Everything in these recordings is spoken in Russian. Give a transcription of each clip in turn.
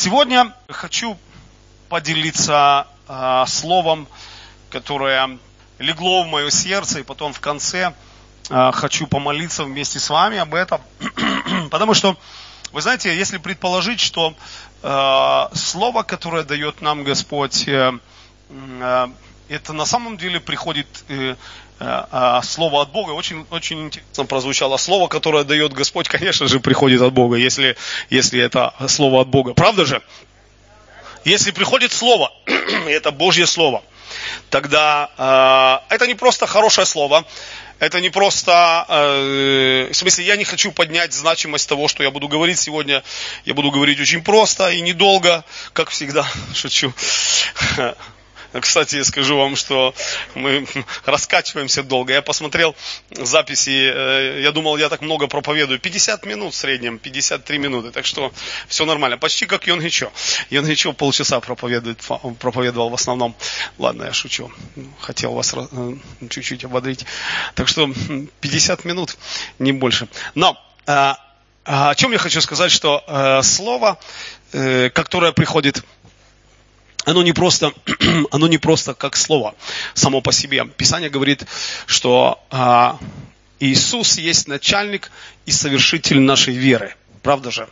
Сегодня хочу поделиться словом, которое легло в мое сердце, и потом в конце хочу помолиться вместе с вами об этом. Потому что, вы знаете, если предположить, что слово, которое дает нам Господь, это на самом деле приходит слово от Бога. Очень, очень интересно прозвучало. Слово, которое дает Господь, конечно же, приходит от Бога, если это слово от Бога. Правда же? Если приходит слово, и это Божье слово, тогда это не просто хорошее слово, это не просто, в смысле, я не хочу поднять значимость того, что я буду говорить сегодня. Я буду говорить очень просто и недолго, как всегда, шучу. Кстати, скажу вам, что мы раскачиваемся долго. Я посмотрел записи, я думал, я так много проповедую. 50 минут в среднем, 53 минуты, так что все нормально. Почти как Йон Гичо. Йон Гичо полчаса проповедовал в основном. Ладно, я шучу. Хотел вас чуть-чуть ободрить. Так что 50 минут, не больше. Но о чем я хочу сказать, что слово, которое приходит... Оно не просто как слово само по себе. Писание говорит, что Иисус есть начальник и совершитель нашей веры. Правда же?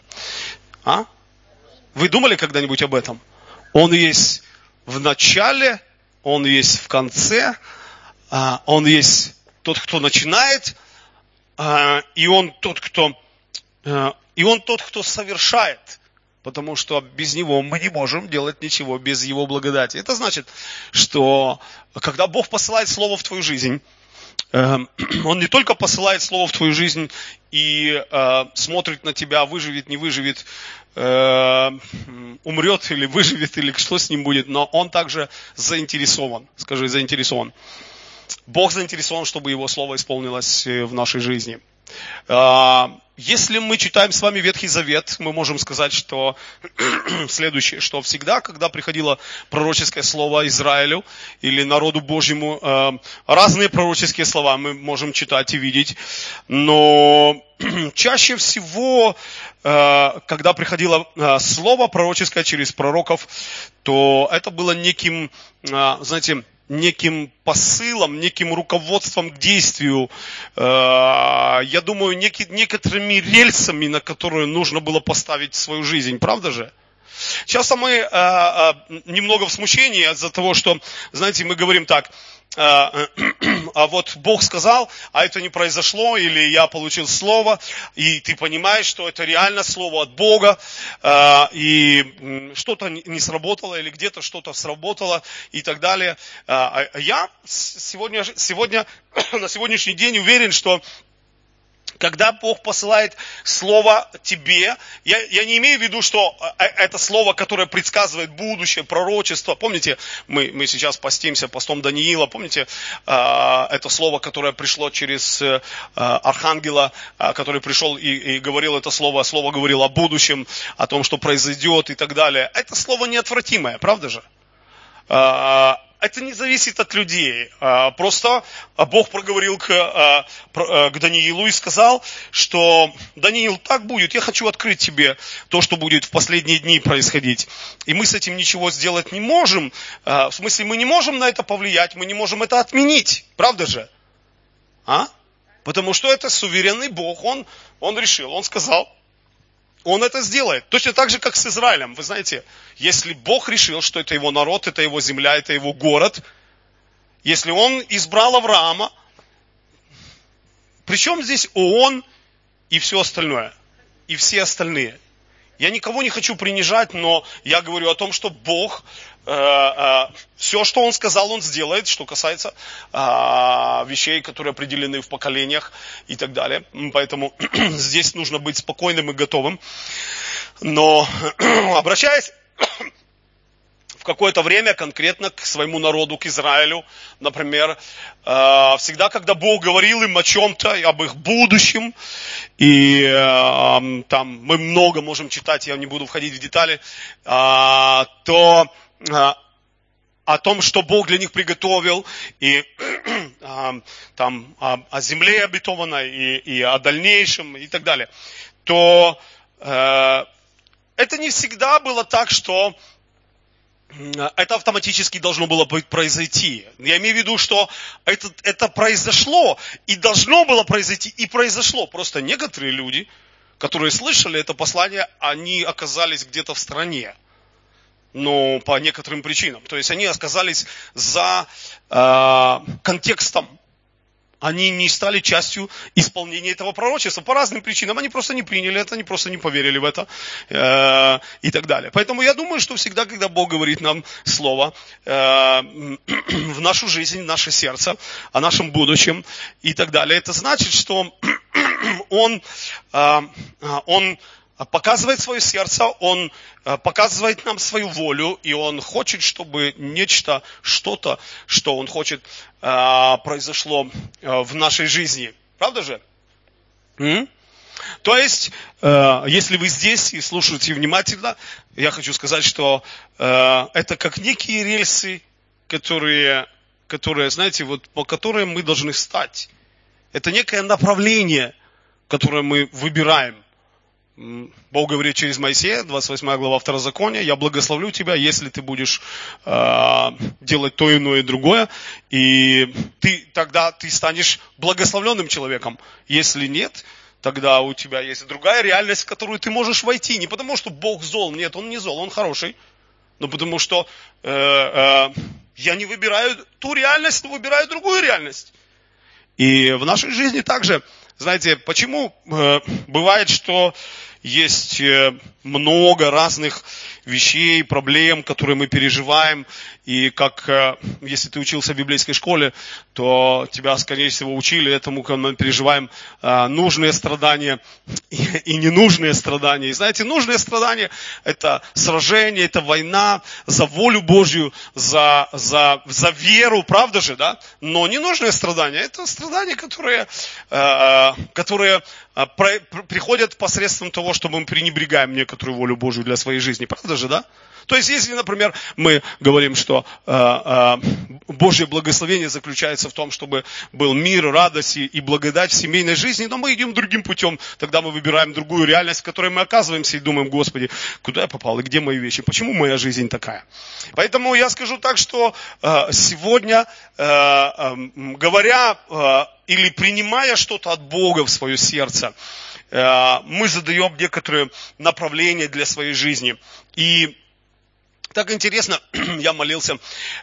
Вы думали когда-нибудь об этом? Он есть в начале, Он есть в конце, Он есть тот, кто начинает, и Он тот, кто совершает. Потому что без Него мы не можем делать ничего, без Его благодати. Это значит, что когда Бог посылает Слово в твою жизнь, Он не только посылает Слово в твою жизнь и смотрит на тебя, выживет, не выживет, умрет или выживет, или что с ним будет, но Он также заинтересован. Скажи, заинтересован. Бог заинтересован, чтобы Его Слово исполнилось в нашей жизни. Если мы читаем с вами Ветхий Завет, мы можем сказать, что следующее, что всегда, когда приходило пророческое слово Израилю или народу Божьему, разные пророческие слова мы можем читать и видеть, но чаще всего, когда приходило слово пророческое через пророков, то это было неким, знаете, неким посылом, неким руководством к действию, я думаю, некоторыми рельсами, на которые нужно было поставить свою жизнь, правда же? Часто мы немного в смущении из-за того, что, знаете, мы говорим так, а вот Бог сказал, а это не произошло, или я получил слово, и ты понимаешь, что это реально слово от Бога, и что-то не сработало, или где-то что-то сработало, и так далее. Я сегодня, на сегодняшний день уверен, что когда Бог посылает слово тебе, я не имею в виду, что это слово, которое предсказывает будущее, пророчество. Помните, мы сейчас постимся постом Даниила, помните, это слово, которое пришло через архангела, который пришел и говорил это слово говорило о будущем, о том, что произойдет и так далее. Это слово неотвратимое, правда же? Это не зависит от людей. Просто Бог проговорил к Даниилу и сказал, что Даниил, так будет, я хочу открыть тебе то, что будет в последние дни происходить. И мы с этим ничего сделать не можем. В смысле, мы не можем на это повлиять, мы не можем это отменить. Правда же? Потому что это суверенный Бог, Он решил, Он сказал. Он это сделает. Точно так же, как с Израилем. Вы знаете, если Бог решил, что это его народ, это его земля, это его город, если Он избрал Авраама, причем здесь Он и все остальное, и все остальные. Я никого не хочу принижать, но я говорю о том, что Бог, все, что Он сказал, Он сделает, что касается вещей, которые определены в поколениях и так далее. Поэтому здесь нужно быть спокойным и готовым. Но обращаясь в какое-то время конкретно к своему народу, к Израилю, например, всегда, когда Бог говорил им о чем-то, об их будущем, и там мы много можем читать, я не буду входить в детали, то о том, что Бог для них приготовил, и там о земле обетованной, и о дальнейшем, и так далее, то это не всегда было так, что это автоматически должно было произойти. Я имею в виду, что это произошло, и должно было произойти, и произошло. Просто некоторые люди, которые слышали это послание, они оказались где-то в стороне. Но по некоторым причинам. То есть они оказались за контекстом. Они не стали частью исполнения этого пророчества по разным причинам. Они просто не приняли это, они просто не поверили в это и так далее. Поэтому я думаю, что всегда, когда Бог говорит нам слово в нашу жизнь, в наше сердце, о нашем будущем и так далее, это значит, что Он показывает свое сердце, Он показывает нам свою волю, и Он хочет, чтобы нечто, что-то, что Он хочет, произошло в нашей жизни. Правда же? То есть, если вы здесь и слушаете внимательно, я хочу сказать, что это как некие рельсы, которые, знаете, вот по которым мы должны встать. Это некое направление, которое мы выбираем. Бог говорит через Моисея, 28 глава Второзакония: я благословлю тебя, если ты будешь делать то, иное и другое, и тогда ты станешь благословленным человеком. Если нет, тогда у тебя есть другая реальность, в которую ты можешь войти. Не потому, что Бог зол, нет, Он не зол, Он хороший, но потому что я не выбираю ту реальность, но выбираю другую реальность. И в нашей жизни также, знаете, почему бывает, что есть много разных вещей, проблем, которые мы переживаем. И как, если ты учился в библейской школе, то тебя, скорее всего, учили этому, когда мы переживаем нужные страдания и ненужные страдания. И знаете, нужные страдания – это сражение, это война за волю Божью, за веру, правда же, да? Но ненужные страдания – это страдания, которые приходят посредством того, что мы пренебрегаем некоторую волю Божью для своей жизни. Правда же, да? То есть, если, например, мы говорим, что Божье благословение заключается в том, чтобы был мир, радость и благодать в семейной жизни, но мы идем другим путем, тогда мы выбираем другую реальность, в которой мы оказываемся и думаем: Господи, куда я попал и где мои вещи, почему моя жизнь такая? Поэтому я скажу так, что сегодня, говоря или принимая что-то от Бога в свое сердце, мы задаем некоторые направления для своей жизни. И так интересно, я молился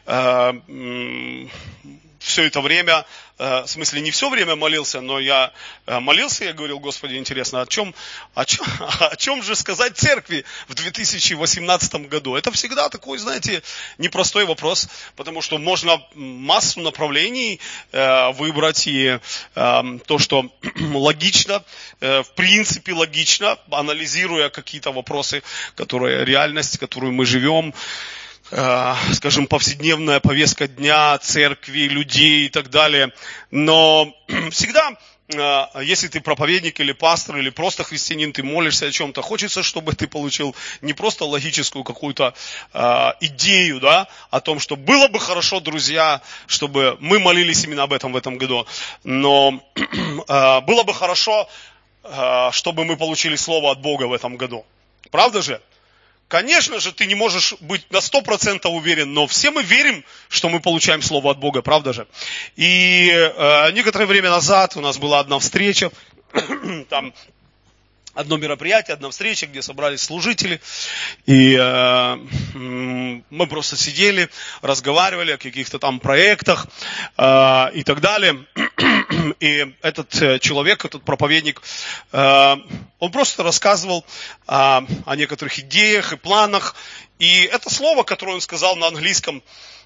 все это время, в смысле не все время молился, но я молился, я говорил: Господи, интересно, о чем же сказать церкви в 2018 году? Это всегда такой, знаете, непростой вопрос, потому что можно массу направлений выбрать, и то, что логично, в принципе логично, анализируя какие-то вопросы, реальность, в которую мы живем, скажем, повседневная повестка дня, церкви, людей и так далее. Но всегда, если ты проповедник или пастор, или просто христианин, ты молишься о чем-то, хочется, чтобы ты получил не просто логическую какую-то идею, да, о том, что было бы хорошо, друзья, чтобы мы молились именно об этом в этом году, но было бы хорошо, чтобы мы получили слово от Бога в этом году. Правда же? Конечно же, ты не можешь быть на 100% уверен, но все мы верим, что мы получаем слово от Бога, правда же? И некоторое время назад у нас была одна встреча, там одно мероприятие, одна встреча, где собрались служители, и мы просто сидели, разговаривали о каких-то там проектах и так далее. И этот человек, этот проповедник, он просто рассказывал о некоторых идеях и планах. И это слово, которое он сказал на английском,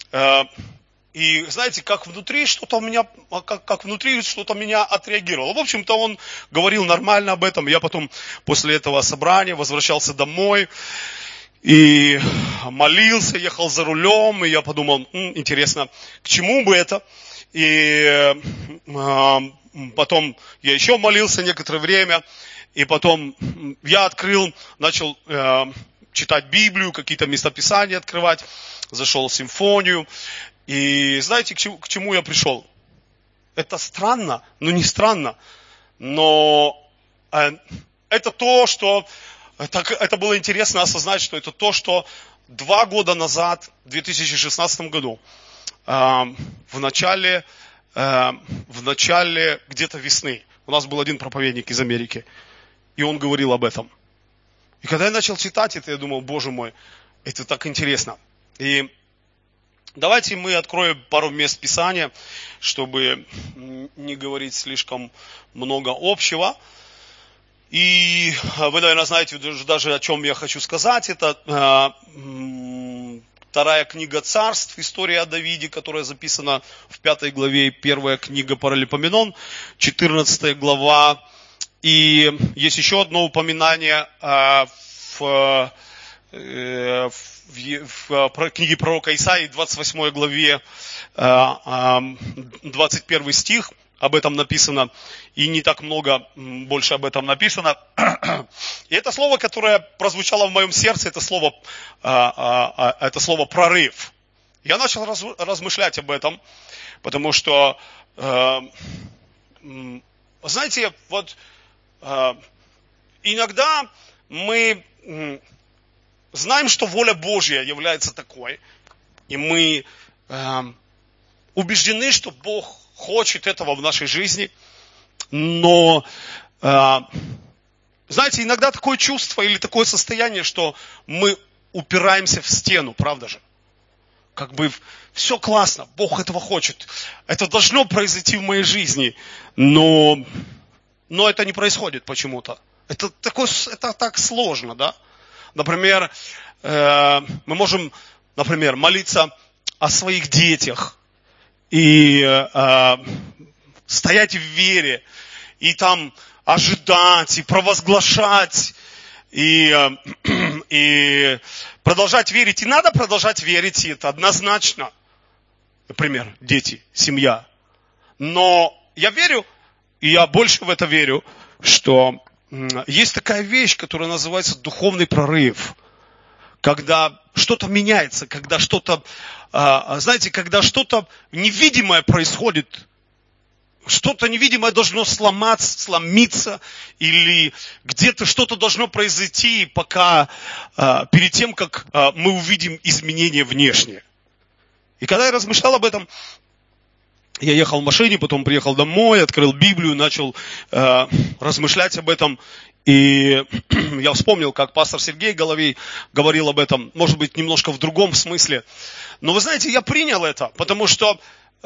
и знаете, как внутри что-то меня отреагировало. В общем-то, он говорил нормально об этом. Я потом после этого собрания возвращался домой и молился, ехал за рулем, и я подумал: интересно, к чему бы это? И потом я еще молился некоторое время, и потом я начал читать Библию, какие-то местописания открывать, зашел в симфонию. И знаете, к чему я пришел? Это странно, но не странно, но это то, что это было интересно осознать, что это то, что 2 года назад, в 2016 году, в начале где-то весны, у нас был один проповедник из Америки, и он говорил об этом. И когда я начал читать это, я думал, Боже мой, это так интересно. И давайте мы откроем пару мест Писания, чтобы не говорить слишком много общего. И вы, наверное, знаете даже, о чем я хочу сказать. Это 2 книга Царств, история о Давиде, которая записана в 5 главе, 1 книга Паралипоменон, 14 глава. И есть еще одно упоминание в книге пророка Исаии, 28 главе, 21 стих, об этом написано, и не так много больше об этом написано. И это слово, которое прозвучало в моем сердце, это слово «прорыв». Я начал размышлять об этом, потому что, знаете, вот иногда мы знаем, что воля Божья является такой, и мы убеждены, что Бог хочет этого в нашей жизни, но, знаете, иногда такое чувство или такое состояние, что мы упираемся в стену, правда же? Как бы все классно, Бог этого хочет, это должно произойти в моей жизни, но это не происходит почему-то. Это так сложно, да? Например, мы можем, молиться о своих детях и стоять в вере, и там ожидать, и провозглашать, и продолжать верить. И надо продолжать верить, и это однозначно. Например, дети, семья. Но я верю, и я больше в это верю, что есть такая вещь, которая называется духовный прорыв. Когда что-то меняется, когда что-то, знаете, когда что-то невидимое происходит, что-то невидимое должно сломиться, или где-то что-то должно произойти, пока, перед тем, как мы увидим изменения внешние. И когда я размышлял об этом, я ехал в машине, потом приехал домой, открыл Библию, начал размышлять об этом. И я вспомнил, как пастор Сергей Головей говорил об этом, может быть, немножко в другом смысле. Но вы знаете, я принял это, потому что,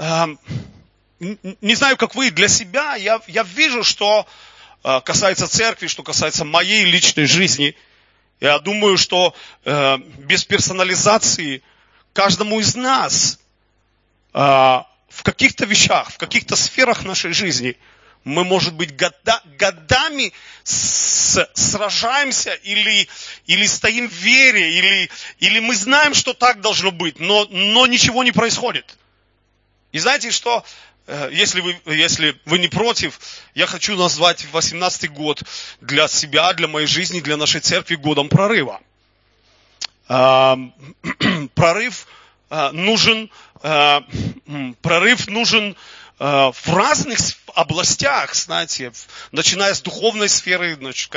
не знаю, как вы, для себя, я вижу, что касается церкви, что касается моей личной жизни. Я думаю, что без персонализации каждому из нас в каких-то вещах, в каких-то сферах нашей жизни мы, может быть, годами сражаемся или стоим в вере, или мы знаем, что так должно быть, но ничего не происходит. И знаете, что, если вы не против, я хочу назвать 18-й год для себя, для моей жизни, для нашей церкви годом прорыва. Прорыв нужен в разных областях, знаете, начиная с духовной сферы,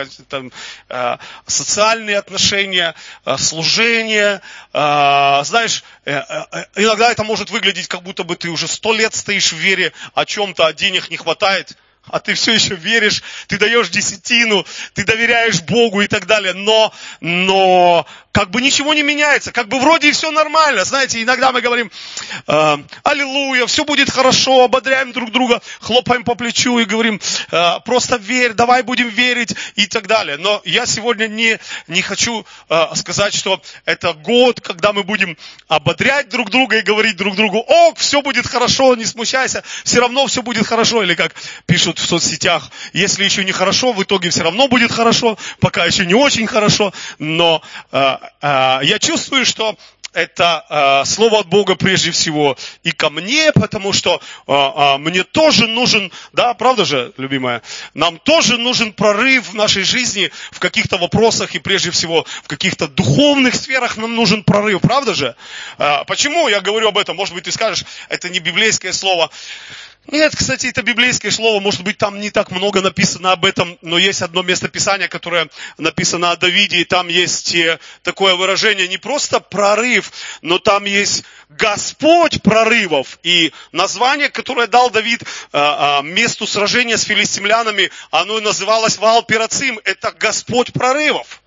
социальные отношения, служение. Знаешь, иногда это может выглядеть, как будто бы ты уже 100 лет стоишь в вере о чем-то, а денег не хватает, а ты все еще веришь, ты даешь десятину, ты доверяешь Богу и так далее, но как бы ничего не меняется, как бы вроде и все нормально. Знаете, иногда мы говорим: аллилуйя, все будет хорошо, ободряем друг друга, хлопаем по плечу и говорим: просто верь, давай будем верить и так далее. Но я сегодня не хочу сказать, что это год, когда мы будем ободрять друг друга и говорить друг другу: о, все будет хорошо, не смущайся, все равно все будет хорошо. Или как пишут в соцсетях: если еще не хорошо, в итоге все равно будет хорошо, пока еще не очень хорошо. Но я чувствую, что это слово от Бога прежде всего и ко мне, потому что мне тоже нужен, да, правда же, любимая, нам тоже нужен прорыв в нашей жизни в каких-то вопросах, и прежде всего в каких-то духовных сферах нам нужен прорыв, правда же? Почему я говорю об этом? Может быть, ты скажешь, это не библейское слово. Нет, кстати, это библейское слово, может быть, там не так много написано об этом, но есть одно место Писания, которое написано о Давиде, и там есть такое выражение, не просто прорыв, но там есть Господь прорывов. И название, которое дал Давид месту сражения с филистимлянами, оно и называлось Ваал-Перацим, это Господь прорывов.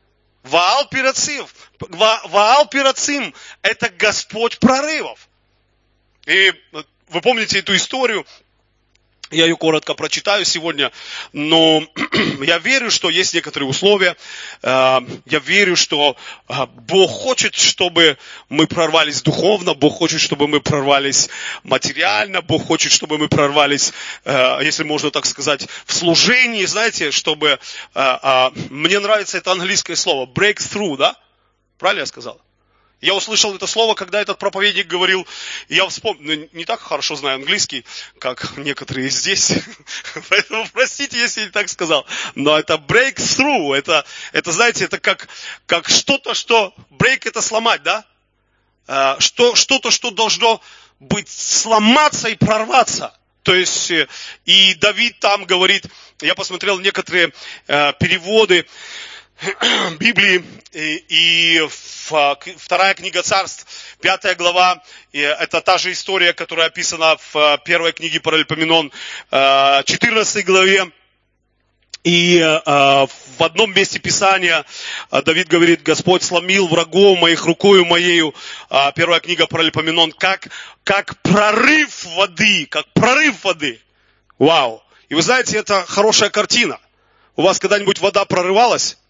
Ваал-Перацим, это Господь прорывов. И вы помните эту историю, я ее коротко прочитаю сегодня, но я верю, что есть некоторые условия, я верю, что Бог хочет, чтобы мы прорвались духовно, Бог хочет, чтобы мы прорвались материально, Бог хочет, чтобы мы прорвались, если можно так сказать, в служении, знаете, чтобы, мне нравится это английское слово, breakthrough, да? Правильно я сказал? Я услышал это слово, когда этот проповедник говорил, я вспомнил, не так хорошо знаю английский, как некоторые здесь, поэтому простите, если я так сказал, но это breakthrough, это знаете, это как что-то, что, break это сломать, да? Что-то, что должно быть сломаться и прорваться. То есть, и Давид там говорит, я посмотрел некоторые переводы Библии, и вторая книга Царств, 5 глава, это та же история, которая описана в первой книге Паралипоменон, 14 главе. И в одном месте Писания Давид говорит, Господь сломил врагов моих рукою моею, первая книга Паралипоменон, как прорыв воды, как прорыв воды. Вау! И вы знаете, это хорошая картина. У вас когда-нибудь вода прорывалась?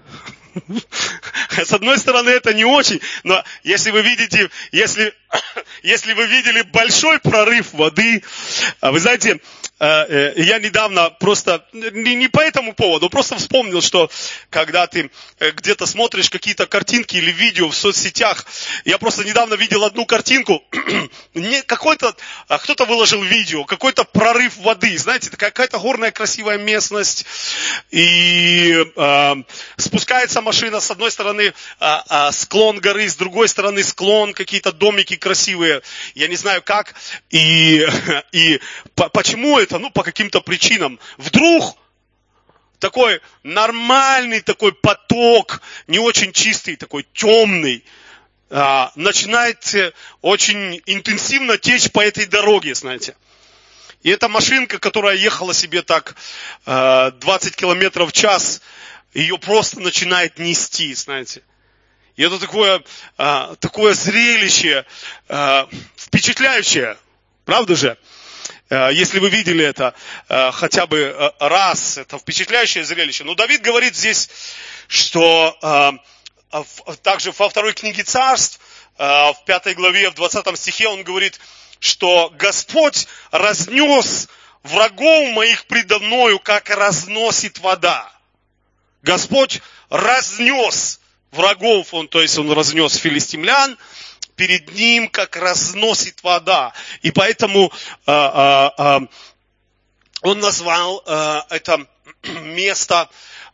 С одной стороны, это не очень, но если вы видите, если вы видели большой прорыв воды, вы знаете, я недавно просто, не по этому поводу, просто вспомнил, что когда ты где-то смотришь какие-то картинки или видео в соцсетях, я просто недавно видел одну картинку, кто-то выложил видео, какой-то прорыв воды, знаете, какая-то горная красивая местность, и спускается машина, с одной стороны склон горы, с другой стороны склон, какие-то домики красивые, я не знаю как, и почему это? Ну, по каким-то причинам. Вдруг такой нормальный такой поток, не очень чистый, такой темный, начинает очень интенсивно течь по этой дороге, знаете. И эта машинка, которая ехала себе так 20 километров в час, ее просто начинает нести, знаете. И это такое зрелище, впечатляющее, правда же? Если вы видели это хотя бы раз, это впечатляющее зрелище. Но Давид говорит здесь, что также во второй книге Царств, в 5 главе, в 20 стихе он говорит, что Господь разнес врагов моих предо мною, как разносит вода. Господь разнес врагов, то есть он разнес филистимлян, перед ним, как разносит вода. И поэтому он назвал это место,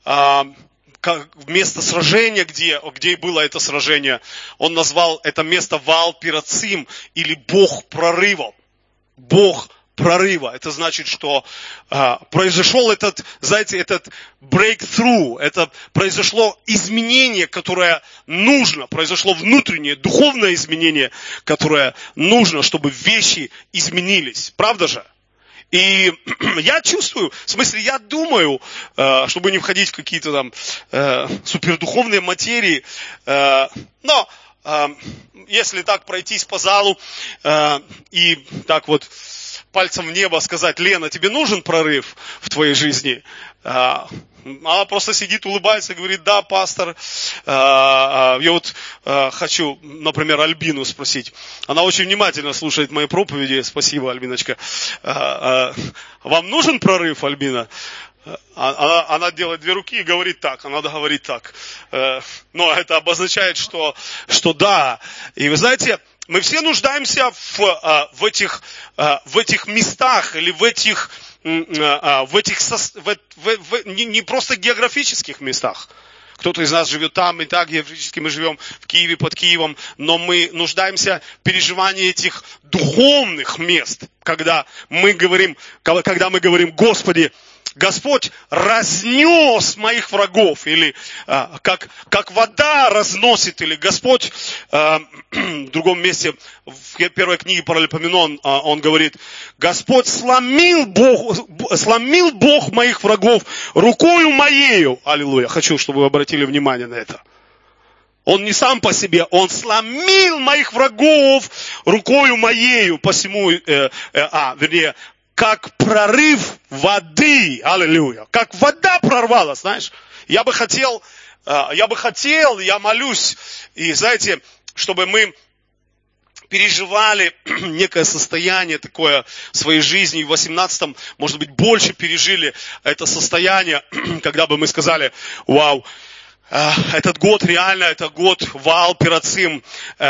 место сражения, где было это сражение, он назвал это место Ваал-Перацим, или Бог прорыва. Бог прорыва. Это значит, что произошел этот breakthrough, это произошло изменение, которое нужно, произошло внутреннее, духовное изменение, которое нужно, чтобы вещи изменились. Правда же? И я чувствую, в смысле, я думаю, чтобы не входить в какие-то там супердуховные материи, но если так пройтись по залу и так вот пальцем в небо сказать, Лена, тебе нужен прорыв в твоей жизни? Она просто сидит, улыбается и говорит, да, пастор. Я вот хочу, например, Альбину спросить. Она очень внимательно слушает мои проповеди. Спасибо, Альбиночка. Вам нужен прорыв, Альбина? Она делает две руки и говорит так, а надо говорить так. Но это обозначает, что да. И вы знаете, мы все нуждаемся в этих местах или не просто географических местах. Кто-то из нас живет там и так, географически мы живем в Киеве, под Киевом, но мы нуждаемся в переживании этих духовных мест, когда мы говорим, Господи, Господь разнес моих врагов, или как вода разносит, или Господь в другом месте, в первой книге Паралипоменон, он говорит, Господь сломил Бог моих врагов рукою моею. Аллилуйя. Хочу, чтобы вы обратили внимание на это. Он не сам по себе, он сломил моих врагов рукою моею, посему, как прорыв воды, аллилуйя, как вода прорвалась, знаешь. Я молюсь, и знаете, чтобы мы переживали некое состояние такое в своей жизни, и в 18-м, может быть, больше пережили это состояние, когда бы мы сказали, вау, этот год реально, это год Ваал Перацим.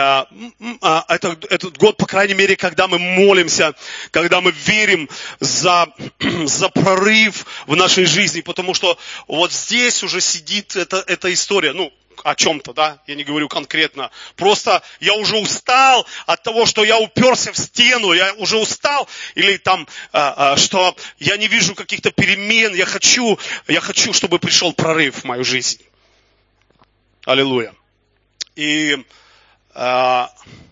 Этот год, по крайней мере, когда мы молимся, когда мы верим за прорыв в нашей жизни, потому что вот здесь уже сидит эта история, о чем-то, да, я не говорю конкретно. Просто я уже устал от того, что я уперся в стену, я уже устал, или там, что я не вижу каких-то перемен, я хочу, чтобы пришел прорыв в мою жизнь. Аллилуйя. И в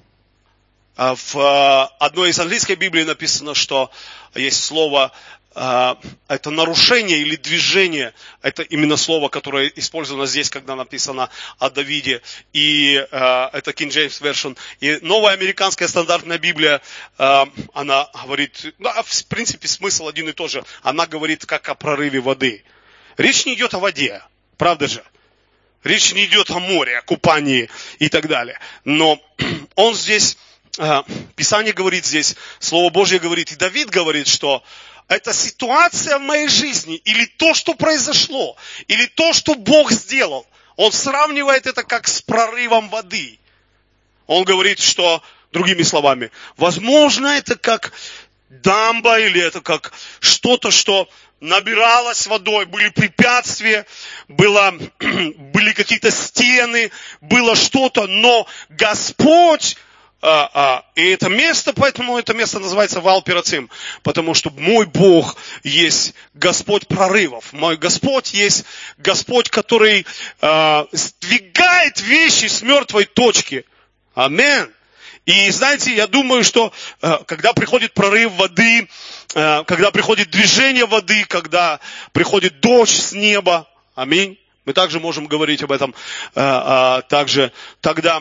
одной из английской Библии написано, что есть слово, это нарушение или движение, это именно слово, которое использовано здесь, когда написано о Давиде, и это King James Version. И новая американская стандартная Библия, она говорит, в принципе смысл один и тот же, она говорит как о прорыве воды. Речь не идет о воде, правда же? Речь не идет о море, о купании и так далее. Но он здесь, Писание говорит здесь, Слово Божье говорит, и Давид говорит, что это ситуация в моей жизни, или то, что произошло, или то, что Бог сделал. Он сравнивает это как с прорывом воды. Он говорит, что, другими словами, возможно, это как дамба, или это как что-то, что набиралось водой, были препятствия, были какие-то стены, было что-то, но Господь, и это место, поэтому это место называется Ваал Перацим, потому что мой Бог есть Господь прорывов, мой Господь есть Господь, который сдвигает вещи с мертвой точки. Аминь. И знаете, я думаю, что когда приходит прорыв воды, когда приходит движение воды, когда приходит дождь с неба, аминь, мы также можем говорить об этом, также тогда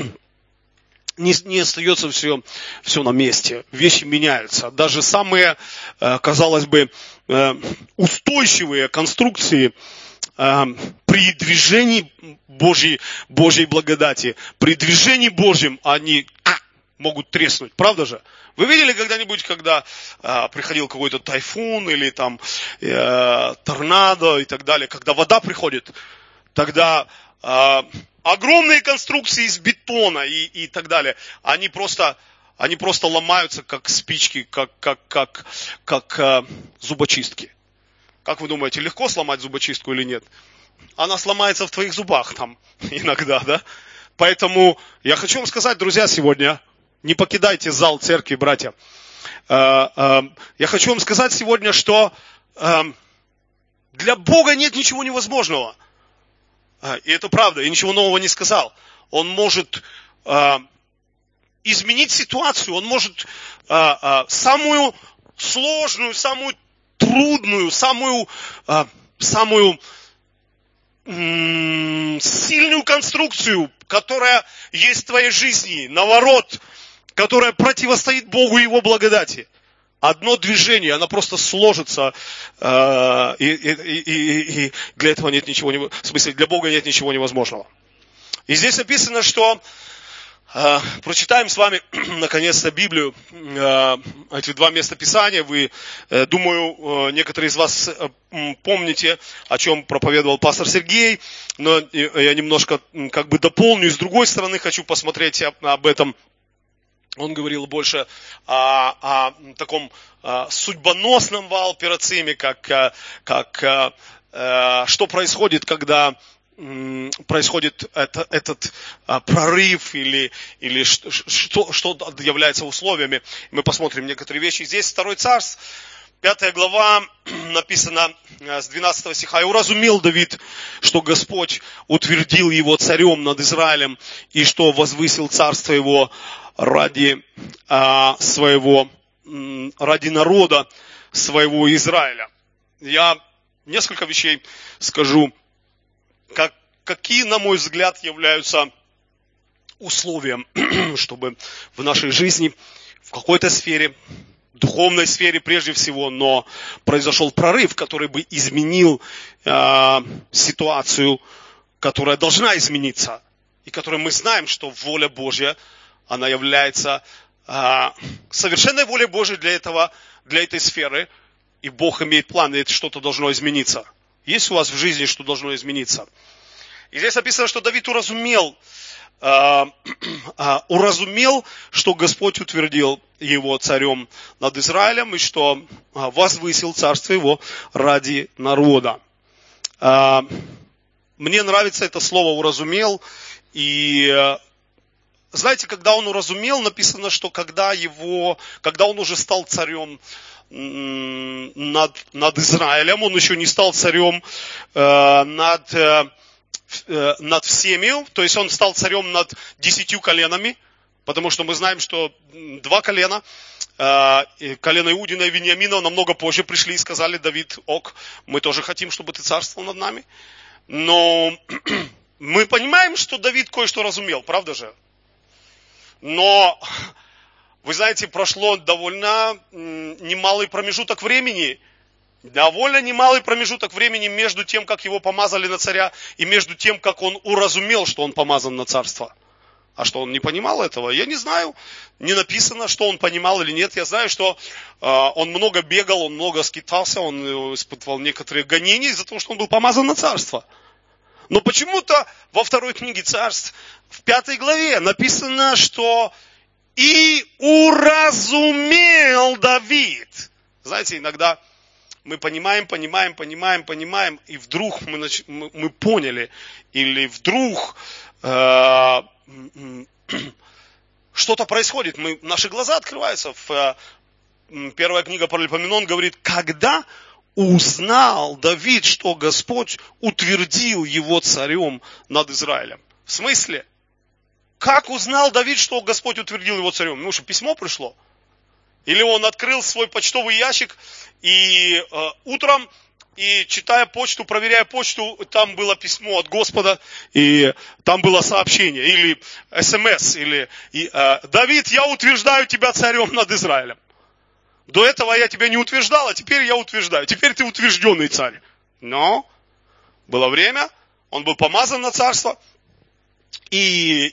не остается все на месте, вещи меняются. Даже самые, казалось бы, устойчивые конструкции при движении Божьей благодати, при движении Божьем они могут треснуть. Правда же? Вы видели когда-нибудь, когда приходил какой-то тайфун или там торнадо и так далее, когда вода приходит, тогда огромные конструкции из бетона и так далее, они просто ломаются как спички, как зубочистки. Как вы думаете, легко сломать зубочистку или нет? Она сломается в твоих зубах там иногда, да? Поэтому я хочу вам сказать, друзья, сегодня, не покидайте зал церкви, братья. Я хочу вам сказать сегодня, что для Бога нет ничего невозможного. И это правда, я ничего нового не сказал. Он может изменить ситуацию, он может самую сложную, самую трудную, самую сильную конструкцию, которая есть в твоей жизни, наворот, которая противостоит Богу и Его благодати. Одно движение, она просто сложится, и для этого нет ничего, в смысле, для Бога нет ничего невозможного. И здесь написано, что прочитаем с вами, наконец-то, Библию, эти два места Писания. Вы, думаю, некоторые из вас помните, о чем проповедовал пастор Сергей, но я немножко как бы дополню. И с другой стороны хочу посмотреть об этом. Он говорил больше о таком судьбоносном Ваал Перациме, что происходит, когда происходит этот прорыв или что является условиями. Мы посмотрим некоторые вещи. Здесь 2 Царств, 5 глава, написано с 12 стиха. «И уразумел Давид, что Господь утвердил его царем над Израилем, и что возвысил царство его ради народа своего Израиля». Я несколько вещей скажу, какие, на мой взгляд, являются условием, чтобы в нашей жизни, в какой-то сфере, духовной сфере прежде всего, но произошел прорыв, который бы изменил ситуацию, которая должна измениться, и которой мы знаем, что воля Божья, она является совершенной волей Божьей для этой сферы, и Бог имеет план, и это что-то должно измениться. Есть у вас в жизни, что должно измениться? И здесь написано, что Давид уразумел, что Господь утвердил его царем над Израилем, и что возвысил царство его ради народа. Мне нравится это слово «уразумел», и знаете, когда он уразумел, написано, что когда он уже стал царем над Израилем, он еще не стал царем над всеми, то есть он стал царем над 10 коленами, потому что мы знаем, что 2 колена, колено Иудина и Вениамина, намного позже пришли и сказали: Давид, мы тоже хотим, чтобы ты царствовал над нами. Но мы понимаем, что Давид кое-что разумел, правда же? Но, вы знаете, прошло довольно немалый промежуток времени, между тем, как его помазали на царя, и между тем, как он уразумел, что он помазан на царство. А что, он не понимал этого? Я не знаю. Не написано, что он понимал или нет. Я знаю, что он много бегал, он много скитался, он испытывал некоторые гонения из-за того, что он был помазан на царство. Но почему-то во 2 книге Царств, в 5 главе написано, что «И уразумел Давид». Знаете, иногда мы понимаем, и вдруг мы поняли, или вдруг что-то происходит, наши глаза открываются. Первая книга Паралипоменон говорит: когда узнал Давид, что Господь утвердил его царем над Израилем. В смысле? Как узнал Давид, что Господь утвердил его царем? Ну что, письмо пришло? Или он открыл свой почтовый ящик и утром, и читая почту, проверяя почту, там было письмо от Господа, и там было сообщение, или СМС, или «Давид, я утверждаю тебя царем над Израилем. До этого я тебя не утверждал, а теперь я утверждаю. Теперь ты утвержденный царь». Но было время, он был помазан на царство, и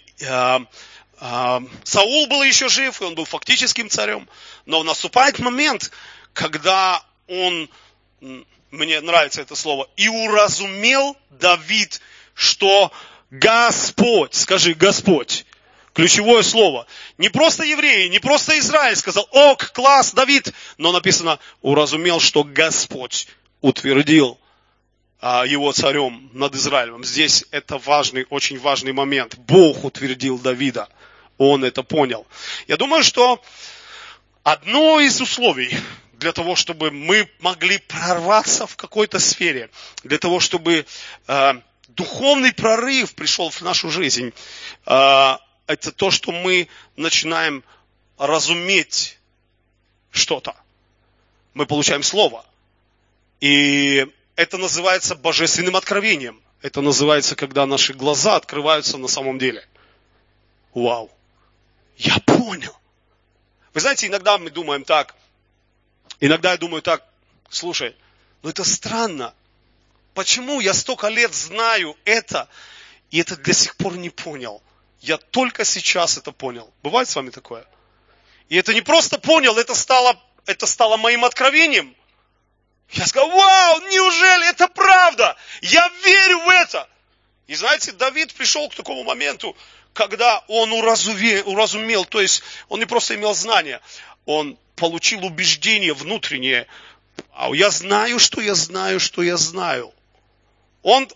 Саул был еще жив, и он был фактическим царем. Но наступает момент, когда мне нравится это слово, «и уразумел Давид, что Господь», скажи «Господь», ключевое слово, не просто евреи, не просто Израиль сказал: класс, Давид, но написано: уразумел, что Господь утвердил его царем над Израилем. Здесь это важный, очень важный момент. Бог утвердил Давида. Он это понял. Я думаю, что одно из условий для того, чтобы мы могли прорваться в какой-то сфере, для того, чтобы духовный прорыв пришел в нашу жизнь, это то, что мы начинаем разуметь что-то. Мы получаем слово. И это называется божественным откровением. Это называется, когда наши глаза открываются на самом деле. Вау! Я понял! Вы знаете, иногда мы думаем так. Иногда я думаю так: слушай, это странно. Почему я столько лет знаю это, и это до сих пор не понял? Я только сейчас это понял. Бывает с вами такое? И это не просто понял, это стало моим откровением. Я сказал: вау, неужели это правда? Я верю в это. И знаете, Давид пришел к такому моменту, когда он уразумел, то есть он не просто имел знания, он получил убеждение внутреннее. Я знаю, что я знаю, что я знаю. Он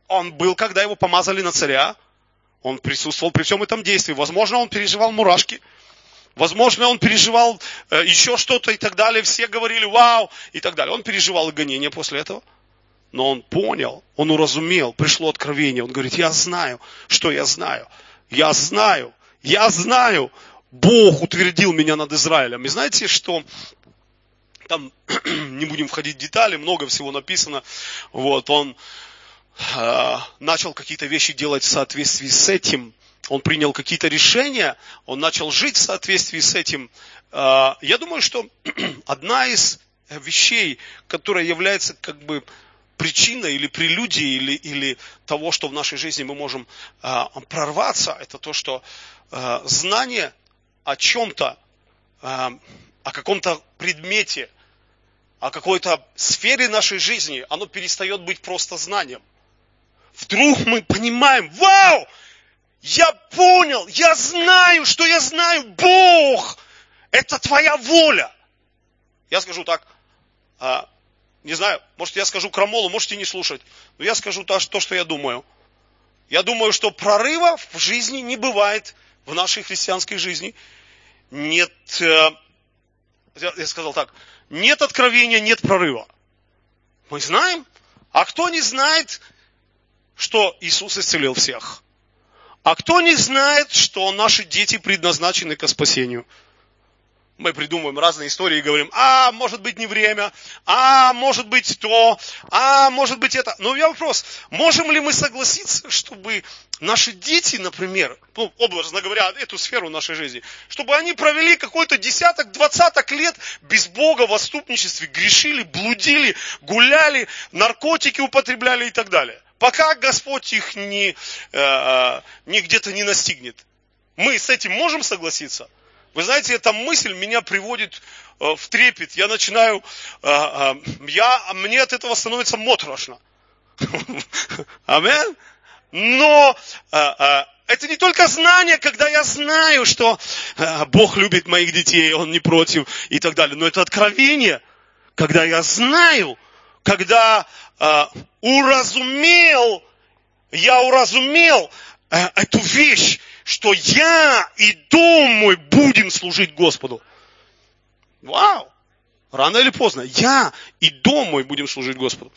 он был, когда его помазали на царя. Он присутствовал при всем этом действии. Возможно, он переживал мурашки. Возможно, он переживал еще что-то и так далее. Все говорили «Вау!» и так далее. Он переживал гонения после этого. Но он понял, он уразумел, пришло откровение. Он говорит, я знаю, что я знаю. Я знаю. Бог утвердил меня над Израилем. И знаете, что там, не будем входить в детали, много всего написано. Вот, он начал какие-то вещи делать в соответствии с этим. Он принял какие-то решения, он начал жить в соответствии с этим. Я думаю, что одна из вещей, которая является как бы причиной или прелюдией, или того, что в нашей жизни мы можем прорваться, это то, что знание о чем-то, о каком-то предмете, о какой-то сфере нашей жизни, оно перестает быть просто знанием. Вдруг мы понимаем, вау, я понял, я знаю, что я знаю, Бог, это твоя воля. Я скажу так, не знаю, может я скажу крамолу, можете не слушать, но я скажу то, что я думаю. Я думаю, что прорыва в жизни не бывает в нашей христианской жизни. Нет, я сказал так, нет откровения, нет прорыва. Мы знаем, а кто не знает, что Иисус исцелил всех? А кто не знает, что наши дети предназначены ко спасению? Мы придумываем разные истории и говорим, может быть не время, может быть то, может быть это. Но у меня вопрос, можем ли мы согласиться, чтобы наши дети, например, образно говоря, эту сферу нашей жизни, чтобы они провели какой-то 10-20 лет без Бога в отступничестве, грешили, блудили, гуляли, наркотики употребляли и так далее. Пока Господь их не где-то не настигнет. Мы с этим можем согласиться? Вы знаете, эта мысль меня приводит в трепет. Я начинаю, мне от этого становится моторошно. Аминь. Но это не только знание, когда я знаю, что Бог любит моих детей, Он не против и так далее. Но это откровение, когда я знаю, когда я уразумел эту вещь, что я и дом мой будем служить Господу. Вау! Рано или поздно. Я и дом мой будем служить Господу.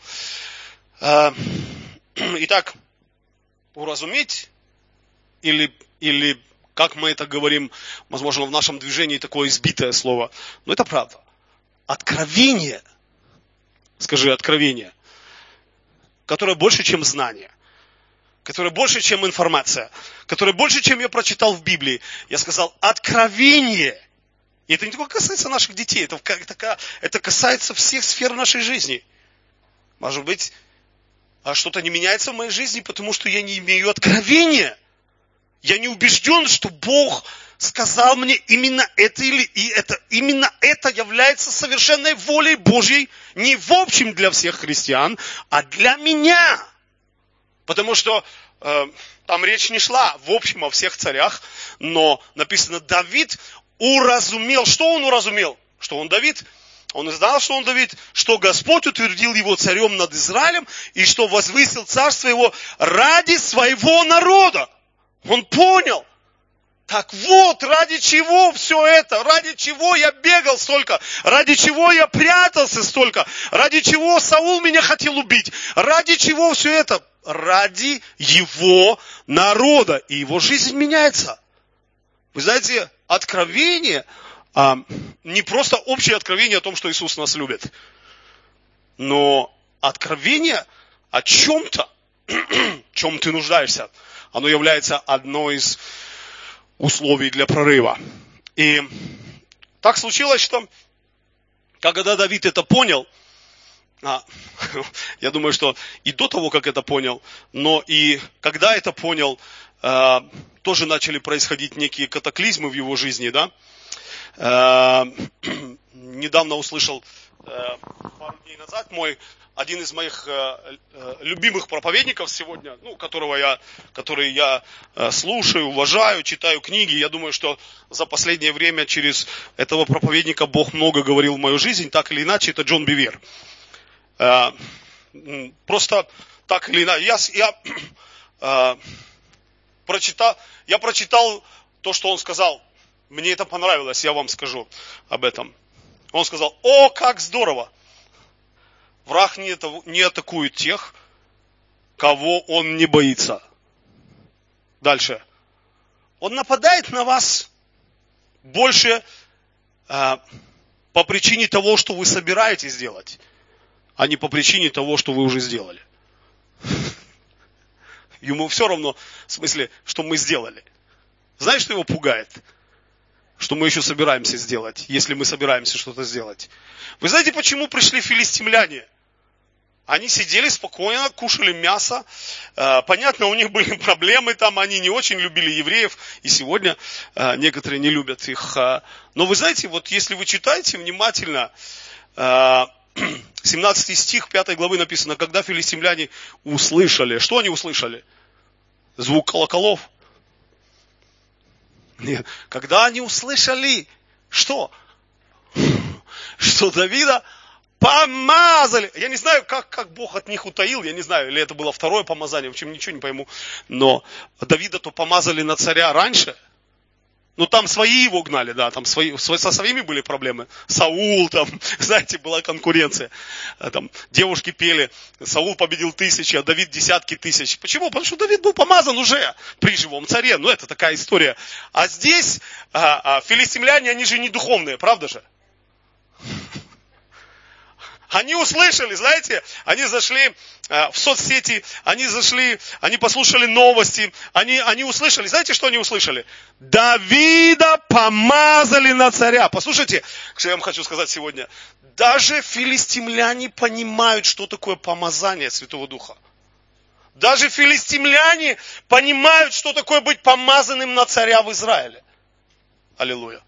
Итак, уразуметь, или как мы это говорим, возможно, в нашем движении такое избитое слово, но это правда. Откровение, скажи откровение, которое больше, чем знание, которое больше, чем информация, которое больше, чем я прочитал в Библии. Я сказал, откровение. И это не только касается наших детей, это касается всех сфер нашей жизни. Может быть, что-то не меняется в моей жизни, потому что я не имею откровения. Я не убежден, что Бог сказал мне именно это, именно это является совершенной волей Божьей, не в общем для всех христиан, а для меня. Потому что там речь не шла в общем о всех царях, но написано, Давид уразумел. Что он уразумел? Что он Давид? Он знал, что он Давид, что Господь утвердил его царем над Израилем, и что возвысил царство его ради своего народа. Он понял. Так вот, ради чего все это? Ради чего я бегал столько? Ради чего я прятался столько? Ради чего Саул меня хотел убить? Ради чего все это? Ради его народа. И его жизнь меняется. Вы знаете, откровение, не просто общее откровение о том, что Иисус нас любит, но откровение о чем-то, в чем ты нуждаешься. Оно является одной из условий для прорыва. И так случилось, что когда Давид это понял, я думаю, что и до того, как это понял, но и когда это понял, тоже начали происходить некие катаклизмы в его жизни, да. Недавно услышал, пару дней назад, один из моих любимых проповедников сегодня, который я слушаю, уважаю, читаю книги. Я думаю, что за последнее время через этого проповедника Бог много говорил в мою жизнь, так или иначе, это Джон Бивер. Просто так или иначе, я прочитал то, что он сказал. Мне это понравилось, я вам скажу об этом. Он сказал: о, как здорово! Враг не атакует тех, кого он не боится. Дальше. Он нападает на вас больше по причине того, что вы собираетесь делать, а не по причине того, что вы уже сделали. Ему все равно, в смысле, что мы сделали. Знаешь, что его пугает? Что мы еще собираемся сделать, если мы собираемся что-то сделать. Вы знаете, почему пришли филистимляне? Они сидели спокойно, кушали мясо. Понятно, у них были проблемы там, они не очень любили евреев, и сегодня некоторые не любят их. Но вы знаете, вот если вы читаете внимательно, 17 стих 5 главы написано: когда филистимляне услышали, что они услышали? Звук колоколов? Нет. Когда они услышали, что? Что Давида помазали. Я не знаю, как Бог от них утаил, я не знаю, или это было второе помазание, в общем, ничего не пойму. Но Давида-то помазали на царя раньше. Ну, там свои его гнали, да, там со своими были проблемы. Саул, там, знаете, была конкуренция. Там девушки пели: Саул победил 1000, а Давид десятки тысяч. Почему? Потому что Давид был помазан уже при живом царе. Ну, это такая история. А здесь филистимляне, они же не духовные, правда же? Они услышали, знаете, они зашли в соцсети, они послушали новости, они услышали, знаете, что они услышали? Давида помазали на царя. Послушайте, что я вам хочу сказать сегодня. Даже филистимляне понимают, что такое помазание Святого Духа. Даже филистимляне понимают, что такое быть помазанным на царя в Израиле. Аллилуйя.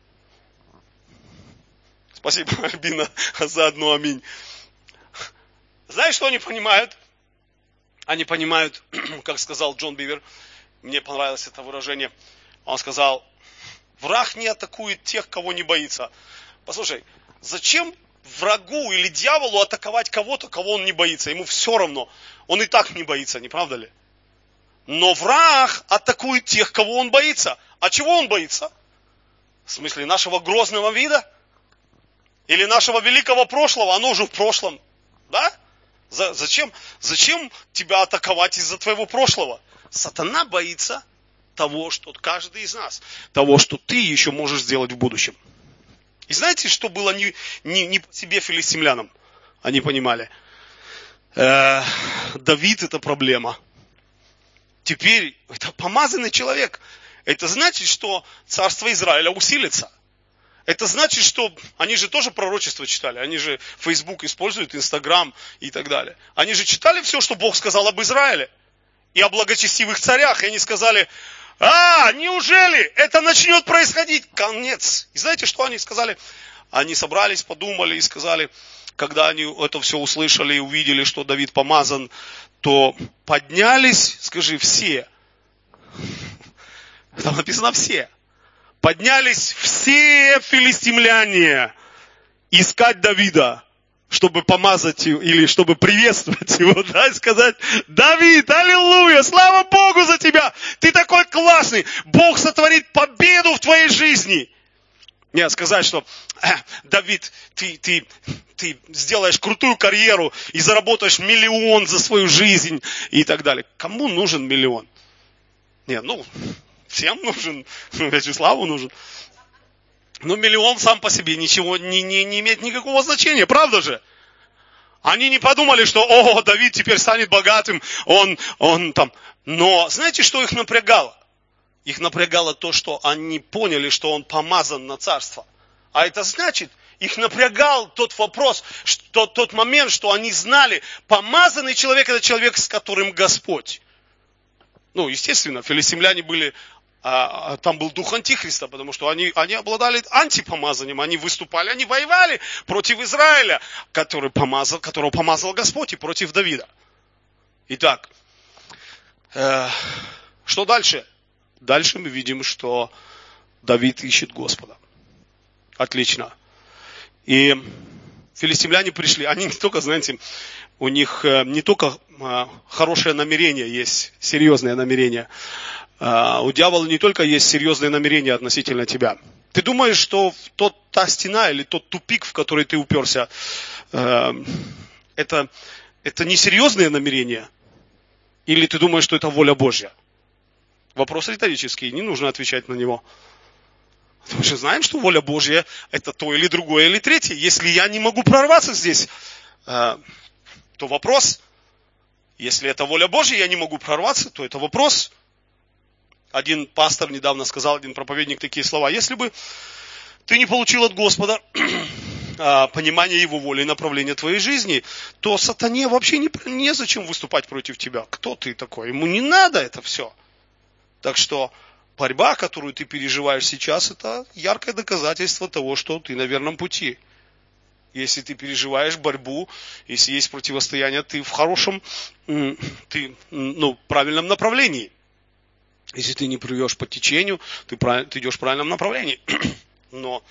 Спасибо, Альбина, за одно аминь. Знаешь, что они понимают? Они понимают, как сказал Джон Бивер, мне понравилось это выражение. Он сказал: враг не атакует тех, кого не боится. Послушай, зачем врагу или дьяволу атаковать кого-то, кого он не боится? Ему все равно. Он и так не боится, не правда ли? Но враг атакует тех, кого он боится. А чего он боится? В смысле, нашего грозного вида? Или нашего великого прошлого? Оно уже в прошлом. Да? Зачем тебя атаковать из-за твоего прошлого? Сатана боится того, что каждый из нас, того, что ты еще можешь сделать в будущем. И знаете, что было не по себе филистимлянам? Они понимали. Давид — это проблема. Теперь это помазанный человек. Это значит, что царство Израиля усилится. Это значит, что они же тоже пророчество читали. Они же Facebook используют, Instagram и так далее. Они же читали все, что Бог сказал об Израиле. И о благочестивых царях. И они сказали: неужели это начнет происходить? Конец. И знаете, что они сказали? Они собрались, подумали и сказали, когда они это все услышали и увидели, что Давид помазан, то поднялись, скажи, все. Там написано все. Поднялись все филистимляне искать Давида, чтобы помазать его, или чтобы приветствовать его, да, и сказать: Давид, аллилуйя, слава Богу за тебя, ты такой классный, Бог сотворит победу в твоей жизни. Нет, сказать, что Давид, ты сделаешь крутую карьеру и заработаешь 1 миллион за свою жизнь и так далее. Кому нужен 1 миллион? Нет, всем нужен, Вячеславу нужен. Но 1 миллион сам по себе ничего не имеет никакого значения, правда же? Они не подумали, что, Давид теперь станет богатым, он там. Но знаете, что их напрягало? Их напрягало то, что они поняли, что он помазан на царство. А это значит, их напрягал тот вопрос, тот момент, что они знали, помазанный человек — это человек, с которым Господь. Естественно, филистимляне были, там был дух антихриста, потому что они обладали антипомазанием, они выступали, они воевали против Израиля, которого помазал Господь, и против Давида. Итак, что дальше? Дальше мы видим, что Давид ищет Господа. Отлично. И филистимляне пришли, они не только, знаете, у них не только хорошее намерение есть, серьезное намерение. У дьявола не только есть серьезные намерения относительно тебя. Ты думаешь, что та стена или тот тупик, в который ты уперся, это не серьезные намерения? Или ты думаешь, что это воля Божья? Вопрос риторический, не нужно отвечать на него. Мы же знаем, что воля Божья это то или другое или третье. Если я не могу прорваться здесь, то вопрос, если это воля Божья, я не могу прорваться, то это вопрос. Один пастор недавно сказал, один проповедник такие слова: если бы ты не получил от Господа понимание Его воли и направления твоей жизни, то сатане вообще незачем выступать против тебя. Кто ты такой? Ему не надо это все. Так что борьба, которую ты переживаешь сейчас, это яркое доказательство того, что ты на верном пути. Если ты переживаешь борьбу, если есть противостояние, ты в хорошем, правильном направлении. Если ты не плывешь по течению, ты идешь в правильном направлении. Но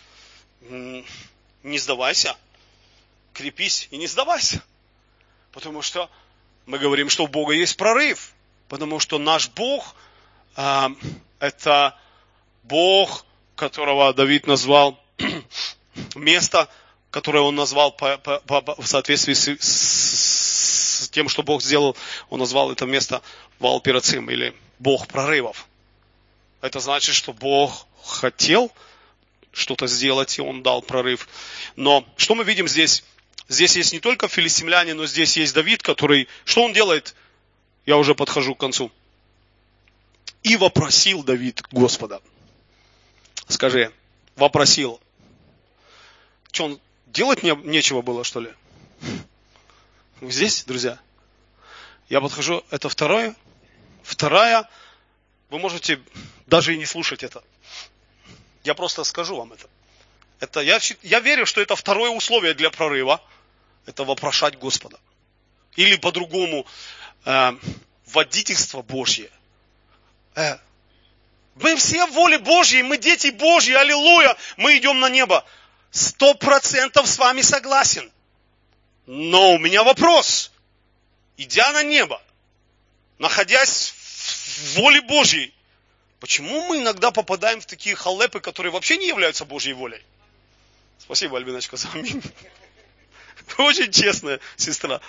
не сдавайся, крепись и не сдавайся. Потому что мы говорим, что у Бога есть прорыв. Потому что наш Бог это Бог, которого Давид назвал, место, которое он назвал в соответствии с тем, что Бог сделал, он назвал это место Ваал-Перацим, или Бог прорывов. Это значит, что Бог хотел что-то сделать, и он дал прорыв. Но что мы видим здесь? Здесь есть не только филистимляне, но здесь есть Давид, который... Что он делает? Я уже подхожу к концу. И вопросил Давид Господа. Скажи, вопросил. Что, он делать нечего было, что ли? Вы здесь, друзья? Я подхожу, это второе. Вторая, вы можете даже и не слушать это. Я просто скажу вам это. Я верю, что это второе условие для прорыва. Это вопрошать Господа. Или по-другому, водительство Божье. Мы все в воле Божьей, мы дети Божьи, аллилуйя, мы идем на небо. 100% с вами согласен. Но у меня вопрос. Идя на небо, находясь в воле Божьей, почему мы иногда попадаем в такие халепы, которые вообще не являются Божьей волей? Спасибо, Альбиночка, за аминь. Вы очень честная сестра.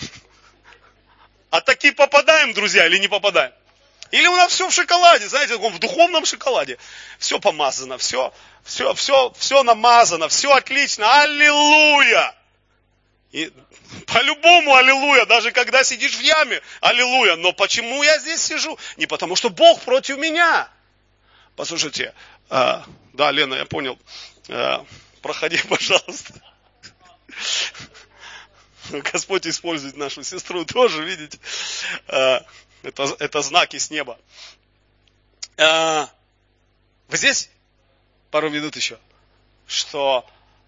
А такие попадаем, друзья, или не попадаем? Или у нас все в шоколаде, знаете, в духовном шоколаде. Все помазано, все намазано, все отлично, аллилуйя. И по-любому аллилуйя, даже когда сидишь в яме, аллилуйя. Но почему я здесь сижу? Не потому, что Бог против меня. Послушайте, да, Лена, я понял, проходи, пожалуйста. Господь использует нашу сестру тоже, видите. Это знаки с неба. Вы здесь? Пару минут еще. Что...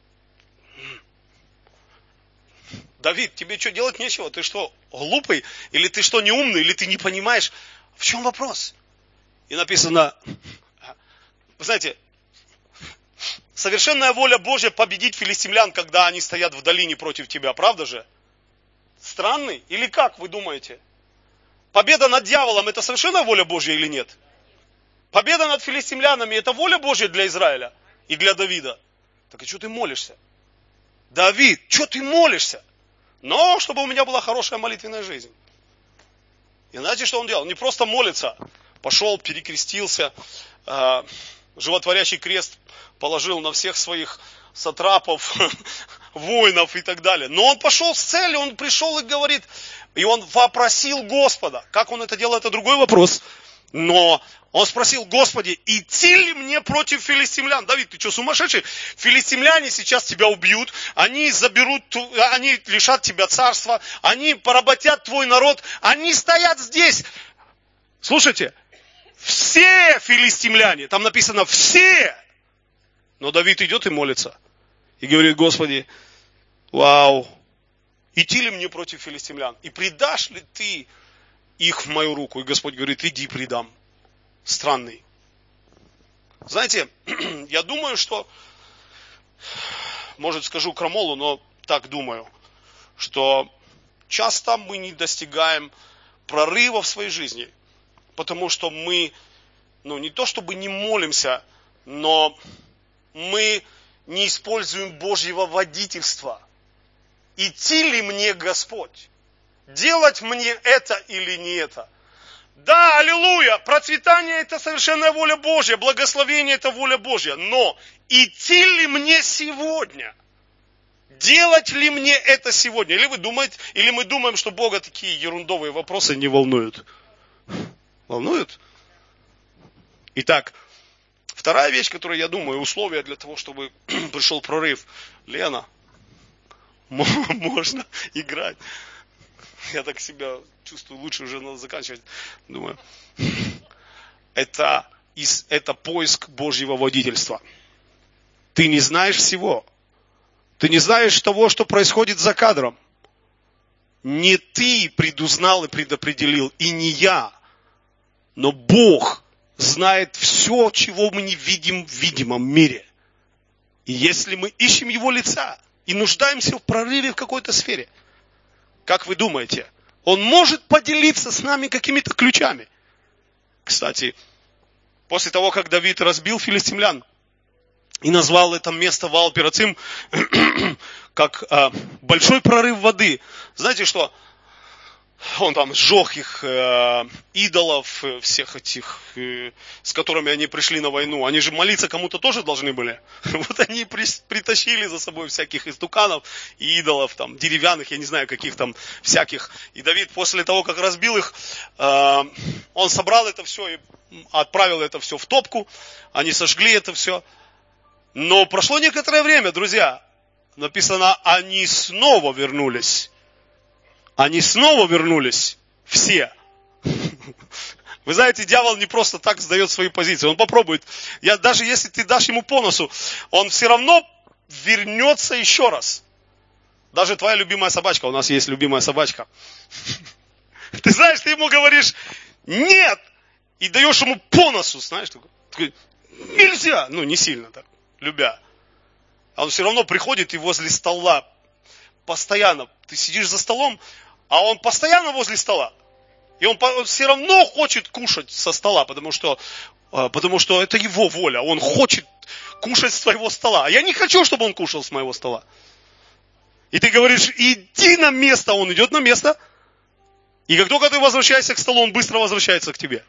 Давид, тебе что, делать нечего? Ты что, глупый? Или ты что, неумный? Или ты не понимаешь? В чем вопрос? И написано... Вы знаете, совершенная воля Божья победить филистимлян, когда они стоят в долине против тебя. Правда же? Странный? Или как вы думаете? Победа над дьяволом – это совершенная воля Божья или нет? Победа над филистимлянами – это воля Божья для Израиля и для Давида. Так и что ты молишься? Давид, что ты молишься? Но чтобы у меня была хорошая молитвенная жизнь. И знаете, что он делал? Не просто молится. Пошел, перекрестился, животворящий крест положил на всех своих сатрапов, воинов и так далее. Но он пошел с целью, он пришел и говорит, и он вопросил Господа. Как он это делал, это другой вопрос. Но он спросил: Господи, идти ли мне против филистимлян? Давид, ты что, сумасшедший? Филистимляне сейчас тебя убьют, они лишат тебя царства, они поработят твой народ, они стоят здесь. Слушайте, все филистимляне, там написано все. Но Давид идет и молится. И говорит: Господи, вау, идти ли мне против филистимлян? И предашь ли ты их в мою руку? И Господь говорит: иди, предам. Странный. Знаете, я думаю, что, может, скажу крамолу, но так думаю, что часто мы не достигаем прорыва в своей жизни, потому что мы, не то чтобы не молимся, но мы не используем Божьего водительства. Идти ли мне Господь? Делать мне это или не это? Да, аллилуйя, процветание это совершенная воля Божья, благословение это воля Божья. Но идти ли мне сегодня? Делать ли мне это сегодня? Или мы думаем, что Бога такие ерундовые вопросы не волнуют? Волнуют? Итак, вторая вещь, которую я думаю, условия для того, чтобы пришел прорыв. Лена, можно играть. Я так себя чувствую, лучше уже надо заканчивать. Думаю, это поиск Божьего водительства. Ты не знаешь всего. Ты не знаешь того, что происходит за кадром. Не ты предузнал и предопределил, и не я. Но Бог знает все, чего мы не видим в видимом мире. И если мы ищем Его лица и нуждаемся в прорыве в какой-то сфере, как вы думаете, Он может поделиться с нами какими-то ключами? Кстати, после того, как Давид разбил филистимлян и назвал это место Ваал-Перацим как большой прорыв воды, знаете что? Он там сжег их идолов, всех этих, с которыми они пришли на войну. Они же молиться кому-то тоже должны были. Вот они притащили за собой всяких истуканов и идолов, там, деревянных, я не знаю, каких там всяких. И Давид после того, как разбил их, он собрал это все и отправил это все в топку. Они сожгли это все. Но прошло некоторое время, друзья. Написано, они снова вернулись. Они снова вернулись. Все. Вы знаете, дьявол не просто так сдает свои позиции. Он попробует. Даже если ты дашь ему по носу, он все равно вернется еще раз. Даже твоя любимая собачка. У нас есть любимая собачка. Ты знаешь, ты ему говоришь нет. И даешь ему по носу. Знаешь, такой, нельзя. Не сильно так. Любя. А он все равно приходит и возле стола. Постоянно. Ты сидишь за столом, а он постоянно возле стола. И он все равно хочет кушать со стола, потому что это его воля. Он хочет кушать с твоего стола. А я не хочу, чтобы он кушал с моего стола. И ты говоришь, иди на место. Он идет на место. И как только ты возвращаешься к столу, он быстро возвращается к тебе.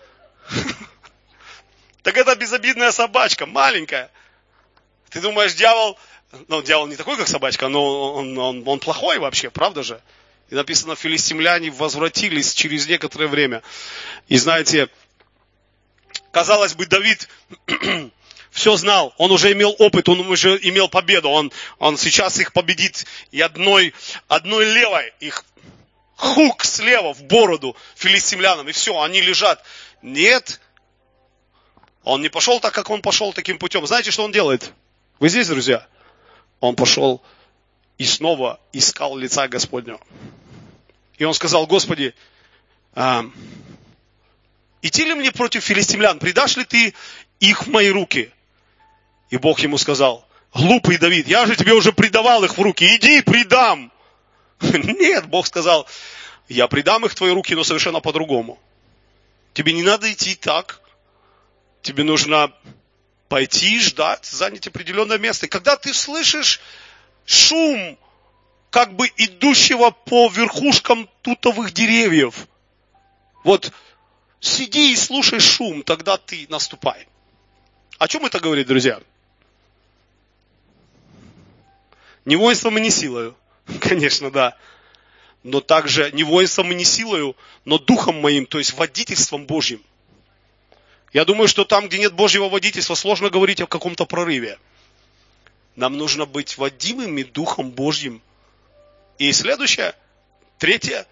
Так это безобидная собачка, маленькая. Ты думаешь, дьявол не такой, как собачка, но он плохой вообще, правда же? И написано, филистимляне возвратились через некоторое время. И знаете, казалось бы, Давид все знал, он уже имел опыт, он уже имел победу, он сейчас их победит и одной левой, их хук слева в бороду филистимлянам, и все, они лежат. Нет, он не пошел так, как он пошел таким путем. Знаете, что он делает? Вы здесь, друзья? Он пошел и снова искал лица Господнего. И он сказал, Господи, идти ли мне против филистимлян? Предашь ли ты их в мои руки? И Бог ему сказал, глупый Давид, я же тебе уже предавал их в руки, иди предам. Нет, Бог сказал, я предам их в твои руки, но совершенно по-другому. Тебе не надо идти так. Тебе нужно пойти, ждать, занять определенное место. И когда ты слышишь шум, как бы идущего по верхушкам тутовых деревьев, вот сиди и слушай шум, тогда ты наступай. О чем это говорит, друзья? Не воинством и не силою, конечно, да. Но также не воинством и не силою, но духом моим, то есть водительством Божьим. Я думаю, что там, где нет Божьего водительства, сложно говорить о каком-то прорыве. Нам нужно быть водимыми Духом Божьим. И следующее, третье,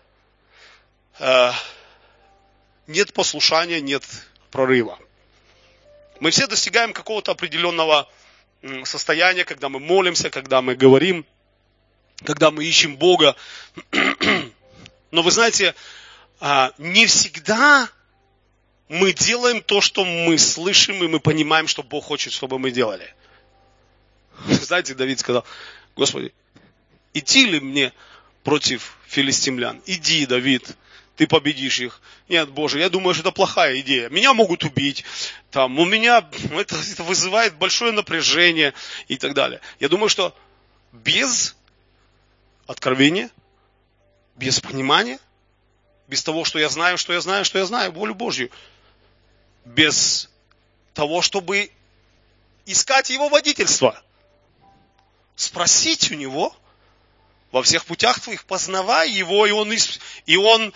нет послушания, нет прорыва. Мы все достигаем какого-то определенного состояния, когда мы молимся, когда мы говорим, когда мы ищем Бога. Но вы знаете, не всегда мы делаем то, что мы слышим, и мы понимаем, что Бог хочет, чтобы мы делали. Знаете, Давид сказал, Господи, идти ли мне против филистимлян? Иди, Давид, ты победишь их. Нет, Боже, я думаю, что это плохая идея. Меня могут убить, там, у меня это вызывает большое напряжение и так далее. Я думаю, что без откровения, без понимания, без того, что я знаю волю Божью, без того, чтобы искать Его водительство, спросить у Него, во всех путях твоих познавай Его, и Он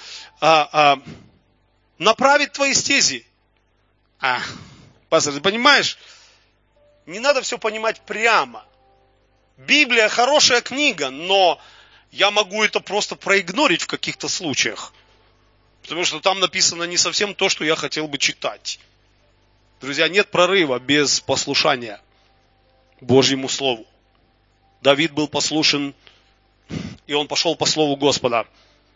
направит твои стези. Пастор, ты понимаешь, не надо все понимать прямо. Библия хорошая книга, но я могу это просто проигнорить в каких-то случаях. Потому что там написано не совсем то, что я хотел бы читать. Друзья, нет прорыва без послушания Божьему Слову. Давид был послушен, и он пошел по Слову Господа.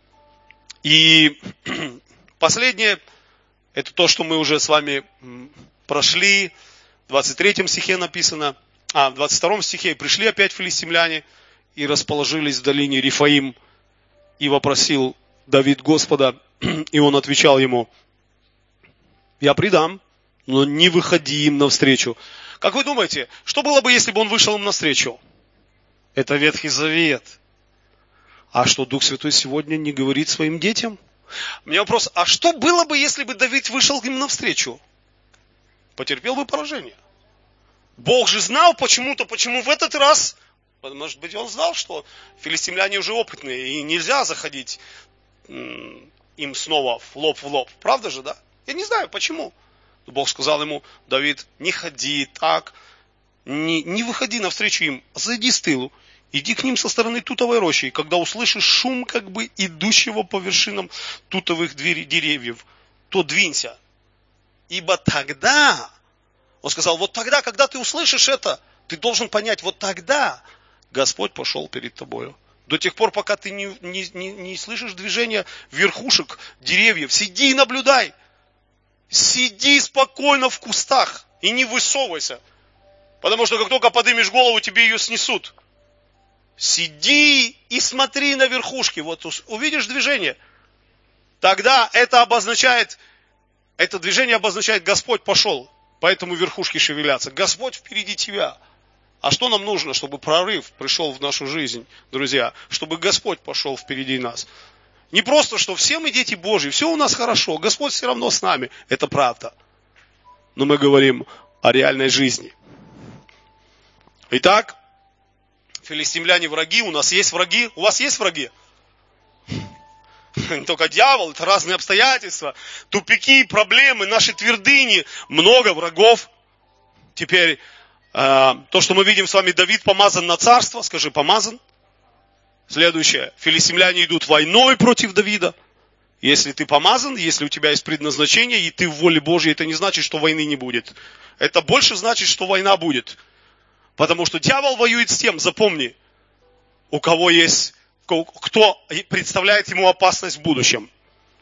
И последнее, это то, что мы уже с вами прошли. В 23 стихе написано, в 22 стихе: «Пришли опять филистимляне и расположились в долине Рифаим, и вопросил Давид Господа, и он отвечал ему: я предам, но не выходи им навстречу». Как вы думаете, что было бы, если бы он вышел им навстречу? Это Ветхий Завет. А что Дух Святой сегодня не говорит своим детям? У меня вопрос, а что было бы, если бы Давид вышел им навстречу? Потерпел бы поражение. Бог же знал почему-то, почему в этот раз, может быть, он знал, что филистимляне уже опытные, и нельзя заходить им снова в лоб. Правда же, да? Я не знаю, почему. Но Бог сказал ему: Давид, не ходи так, не выходи навстречу им, зайди с тылу, иди к ним со стороны тутовой рощи, и когда услышишь шум идущего по вершинам тутовых деревьев, то двинься. Ибо тогда, он сказал, вот тогда, когда ты услышишь это, ты должен понять, вот тогда Господь пошел перед тобою. До тех пор, пока ты не слышишь движения верхушек деревьев, сиди и наблюдай. Сиди спокойно в кустах и не высовывайся. Потому что как только поднимешь голову, тебе ее снесут. Сиди и смотри на верхушки. Вот увидишь движение. Тогда это движение обозначает: Господь пошел. Поэтому верхушки шевелятся. Господь впереди тебя. А что нам нужно, чтобы прорыв пришел в нашу жизнь, друзья? Чтобы Господь пошел впереди нас. Не просто, что все мы дети Божьи, все у нас хорошо, Господь все равно с нами. Это правда. Но мы говорим о реальной жизни. Итак, филистимляне враги, у нас есть враги. У вас есть враги? Не только дьявол, это разные обстоятельства, тупики, проблемы, наши твердыни, много врагов. Теперь, то, что мы видим с вами, Давид помазан на царство, скажи, помазан. Следующее, филистимляне идут войной против Давида. Если ты помазан, если у тебя есть предназначение, и ты в воле Божьей, это не значит, что войны не будет. Это больше значит, что война будет. Потому что дьявол воюет с тем, запомни, у кого есть, кто представляет ему опасность в будущем.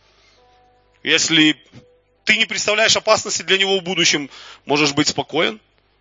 Если ты не представляешь опасности для него в будущем, можешь быть спокоен.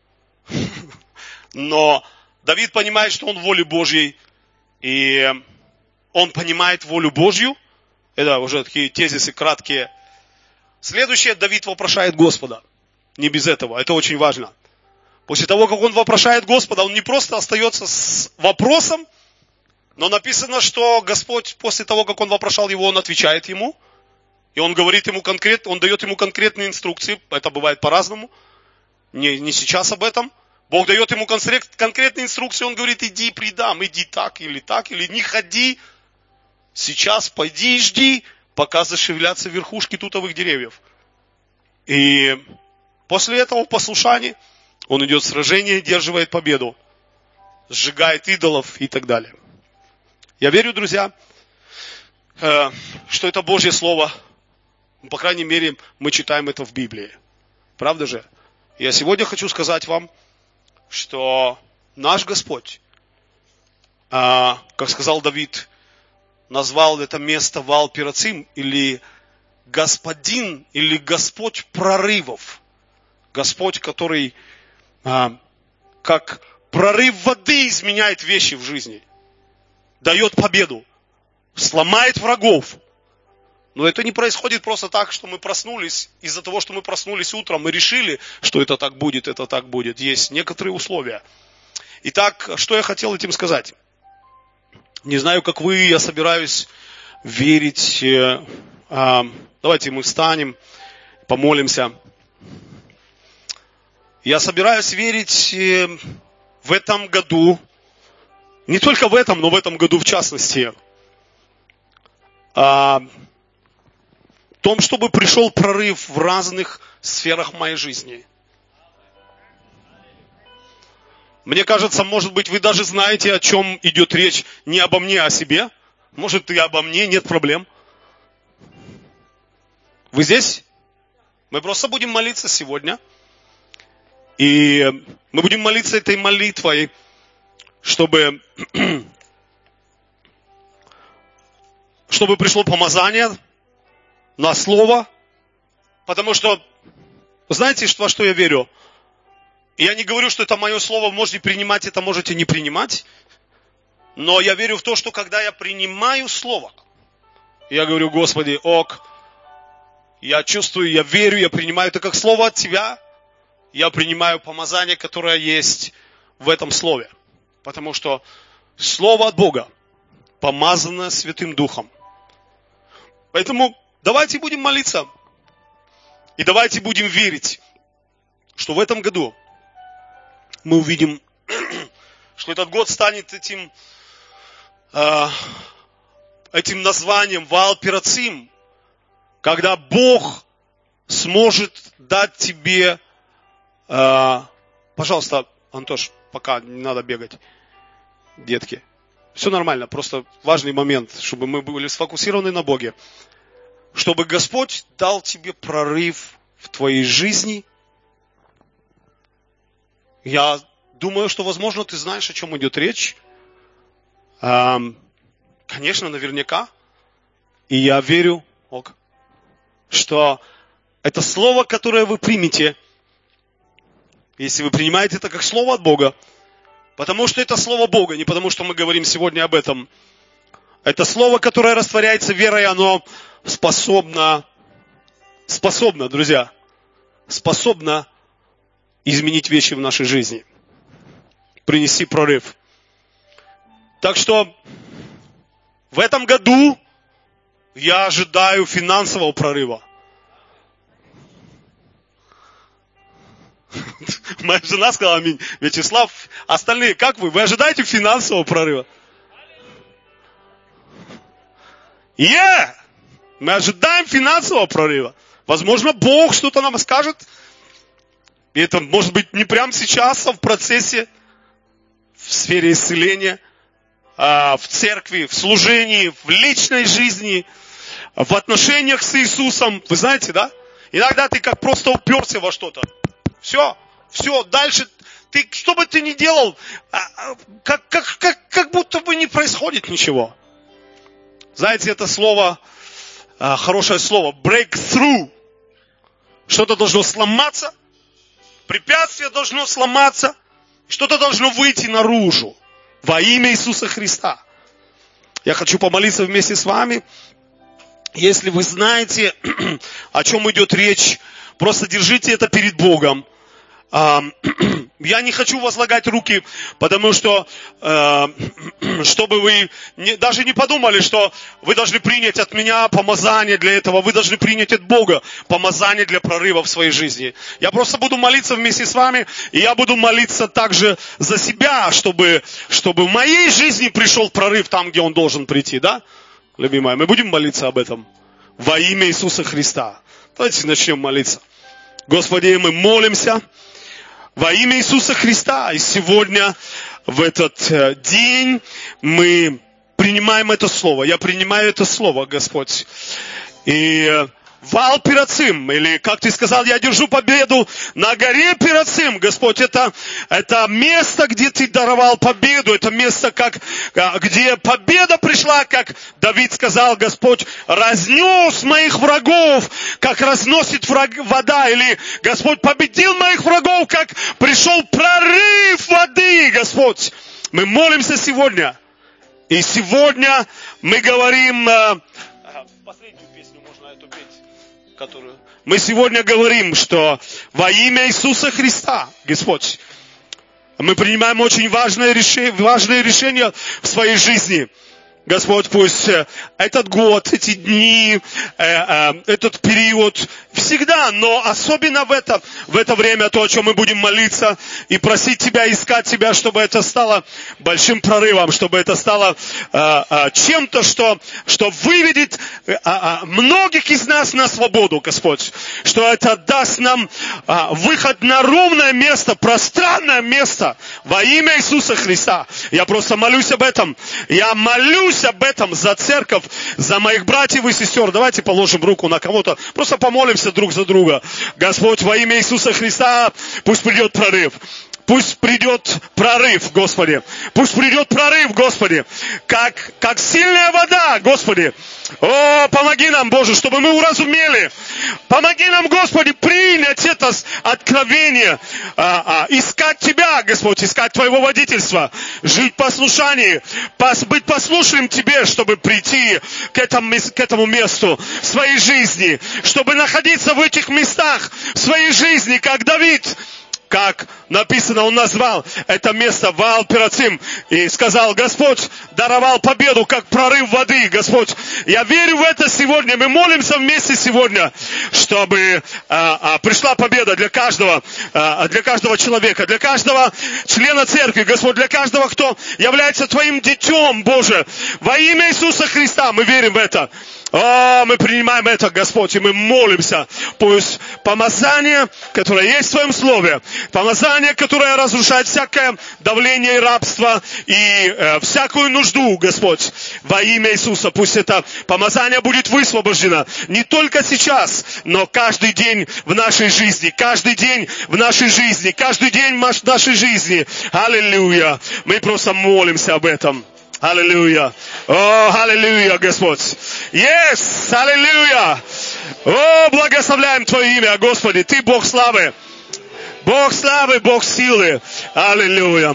Но Давид понимает, что он в воле Божьей, и он понимает волю Божью. Это уже такие тезисы краткие. Следующее, Давид вопрошает Господа. Не без этого, это очень важно. После того, как он вопрошает Господа, он не просто остается с вопросом, но написано, что Господь, после того, как он вопрошал его, он отвечает ему. И он говорит ему конкретно, он дает ему конкретные инструкции. Это бывает по-разному. Не сейчас об этом. Бог дает ему конкретные инструкции. Он говорит, иди предам, иди так, или не ходи. Сейчас пойди и жди, пока зашевелятся верхушки тутовых деревьев. И после этого в послушании он идет в сражение, одерживает победу, сжигает идолов и так далее. Я верю, друзья, что это Божье Слово. По крайней мере, мы читаем это в Библии. Правда же? Я сегодня хочу сказать вам, что наш Господь, как сказал Давид, назвал это место Ваал-Перацим, или Господин, или Господь прорывов. Господь, который как прорыв воды изменяет вещи в жизни. дает победу, сломает врагов. Но это не происходит просто так, что мы проснулись. Из-за того, что мы проснулись утром, мы решили, что это так будет, это так будет. Есть некоторые условия. Итак, что я хотел этим сказать? Не знаю, как вы, я собираюсь верить. Давайте мы встанем, помолимся. Я собираюсь верить в этом году, не только в этом, но в этом году в частности, в том, чтобы пришел прорыв в разных сферах моей жизни. Мне кажется, может быть, вы даже знаете, о чем идет речь. Не обо мне, а о себе. Может, и обо мне, нет проблем. Вы здесь? Мы просто будем молиться сегодня. И мы будем молиться этой молитвой, чтобы пришло помазание на слово. Потому что, знаете, во что я верю? Я не говорю, что это мое слово, можете принимать, это можете не принимать. Но я верю в то, что когда я принимаю слово, я говорю: Господи, я чувствую, я верю, я принимаю это как слово от Тебя. Я принимаю помазание, которое есть в этом слове. Потому что слово от Бога помазано Святым Духом. Поэтому давайте будем молиться. И давайте будем верить, что в этом году мы увидим, что этот год станет этим названием Ваал Перацим, когда Бог сможет дать тебе... Пожалуйста, Антош, пока не надо бегать, детки. Все нормально, просто важный момент, чтобы мы были сфокусированы на Боге. Чтобы Господь дал тебе прорыв в твоей жизни. Я думаю, что, возможно, ты знаешь, о чем идет речь. Конечно, наверняка. И я верю, что это слово, которое вы примете, если вы принимаете это как слово от Бога, потому что это слово Бога, не потому что мы говорим сегодня об этом. Это слово, которое растворяется верой, оно способно, друзья, способно изменить вещи в нашей жизни, принести прорыв. Так что в этом году я ожидаю финансового прорыва. Моя жена сказала: аминь. Вячеслав, остальные, как вы? Вы ожидаете финансового прорыва? Мы ожидаем финансового прорыва. Возможно, Бог что-то нам скажет. И это может быть не прямо сейчас, а в процессе, в сфере исцеления, в церкви, в служении, в личной жизни, в отношениях с Иисусом. Вы знаете, да? Иногда ты как просто уперся во что-то. Все, дальше ты, что бы ты ни делал, как будто бы не происходит ничего. Знаете, это слово, хорошее слово, breakthrough. Что-то должно сломаться, препятствие должно сломаться, что-то должно выйти наружу во имя Иисуса Христа. Я хочу помолиться вместе с вами. Если вы знаете, о чем идет речь, просто держите это перед Богом. Я не хочу возлагать руки, потому что, чтобы вы даже не подумали, что вы должны принять от меня помазание для этого, вы должны принять от Бога помазание для прорыва в своей жизни. Я просто буду молиться вместе с вами, и я буду молиться также за себя, чтобы в моей жизни пришел прорыв там, где он должен прийти, да? Любимая, мы будем молиться об этом во имя Иисуса Христа. Давайте начнем молиться. Господи, мы молимся во имя Иисуса Христа. И сегодня, в этот день, мы принимаем это слово. Я принимаю это слово, Господь. И Ваал Перацим, или, как ты сказал, я держу победу на горе Перацим, Господь, это место, где ты даровал победу, это место, где победа пришла, как Давид сказал, Господь, разнес моих врагов, как разносит вода, или, Господь, победил моих врагов, как пришел прорыв воды, Господь. Мы молимся сегодня И сегодня мы говорим... Последнюю песню можно эту петь, которую... Мы сегодня говорим, что во имя Иисуса Христа, Господь, мы принимаем очень важные решения в своей жизни. Господь, пусть этот год, эти дни, этот период, всегда, но особенно в это время, то, о чем мы будем молиться и просить Тебя, искать Тебя, чтобы это стало большим прорывом, чтобы это стало чем-то, что выведет многих из нас на свободу, Господь. Что это даст нам выход на ровное место, пространное место во имя Иисуса Христа. Я просто молюсь об этом. Я молюсь об этом за церковь, за моих братьев и сестер. Давайте положим руку на кого-то. Просто помолимся друг за друга. Господь, во имя Иисуса Христа, пусть придет прорыв. Пусть придет прорыв, Господи. Пусть придет прорыв, Господи. Как сильная вода, Господи. О, помоги нам, Боже, чтобы мы уразумели. Помоги нам, Господи, принять это откровение. Искать Тебя, Господь, искать Твоего водительства. Жить в послушании. Быть послушным Тебе, чтобы прийти к этому месту в своей жизни. Чтобы находиться в этих местах в своей жизни, как Давид. Как написано, он назвал это место Ваал-Перацим и сказал: Господь даровал победу, как прорыв воды. Господь, я верю в это сегодня. Мы молимся вместе сегодня, чтобы пришла победа для каждого человека, для каждого члена церкви. Господь, для каждого, кто является Твоим детем, Боже. Во имя Иисуса Христа мы верим в это. Мы принимаем это, Господь, и мы молимся. Пусть помазание, которое есть в Твоем Слове, помазание, которое разрушает всякое давление и рабство, и всякую нужду, Господь, во имя Иисуса. Пусть это помазание будет высвобождено не только сейчас, но каждый день в нашей жизни, каждый день в нашей жизни, каждый день в нашей жизни. Аллилуйя. Мы просто молимся об этом. Аллилуйя. О, аллилуйя, Господь. Yes, аллилуйя. О, благословляем Твое имя, Господи. Ты Бог славы. Бог славы, Бог силы. Аллилуйя.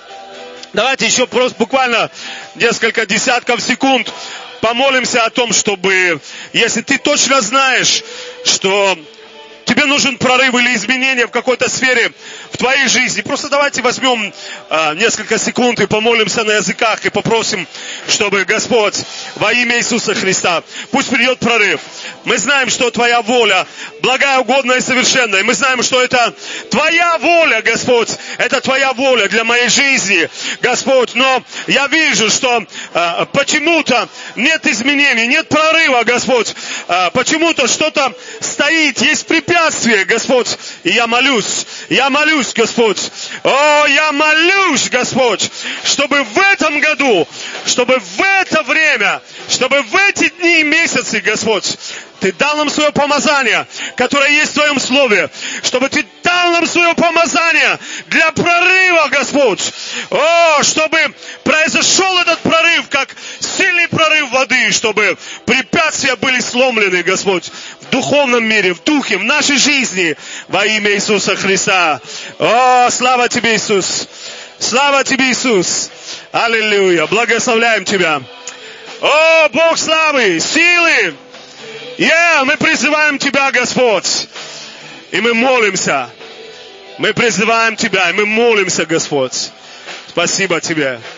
Давайте еще просто буквально несколько десятков секунд помолимся о том, чтобы, если ты точно знаешь, что тебе нужен прорыв или изменение в какой-то сфере в твоей жизни, просто давайте возьмем несколько секунд и помолимся на языках и попросим, чтобы Господь во имя Иисуса Христа, пусть придет прорыв. Мы знаем, что Твоя воля благая, угодная и совершенная. И мы знаем, что это Твоя воля, Господь. Это Твоя воля для моей жизни, Господь. Но я вижу, что почему-то нет изменений, нет прорыва, Господь. Почему-то что-то стоит, есть препятствие, Господь. И я молюсь, Господь. О, я молюсь, Господь, чтобы в этом году, чтобы в это время, чтобы в эти дни и месяцы, Господь, Ты дал нам свое помазание, которое есть в Твоем Слове. Чтобы Ты дал нам свое помазание для прорыва, Господь. О, чтобы произошел этот прорыв, как сильный прорыв воды, чтобы препятствия были сломлены, Господь, в духовном мире, в духе, в нашей жизни, во имя Иисуса Христа. О, слава Тебе, Иисус! Слава Тебе, Иисус! Аллилуйя! Благословляем Тебя! О, Бог славы, силы! Мы призываем Тебя, Господь, и мы молимся. Мы призываем Тебя, и мы молимся, Господь. Спасибо Тебе.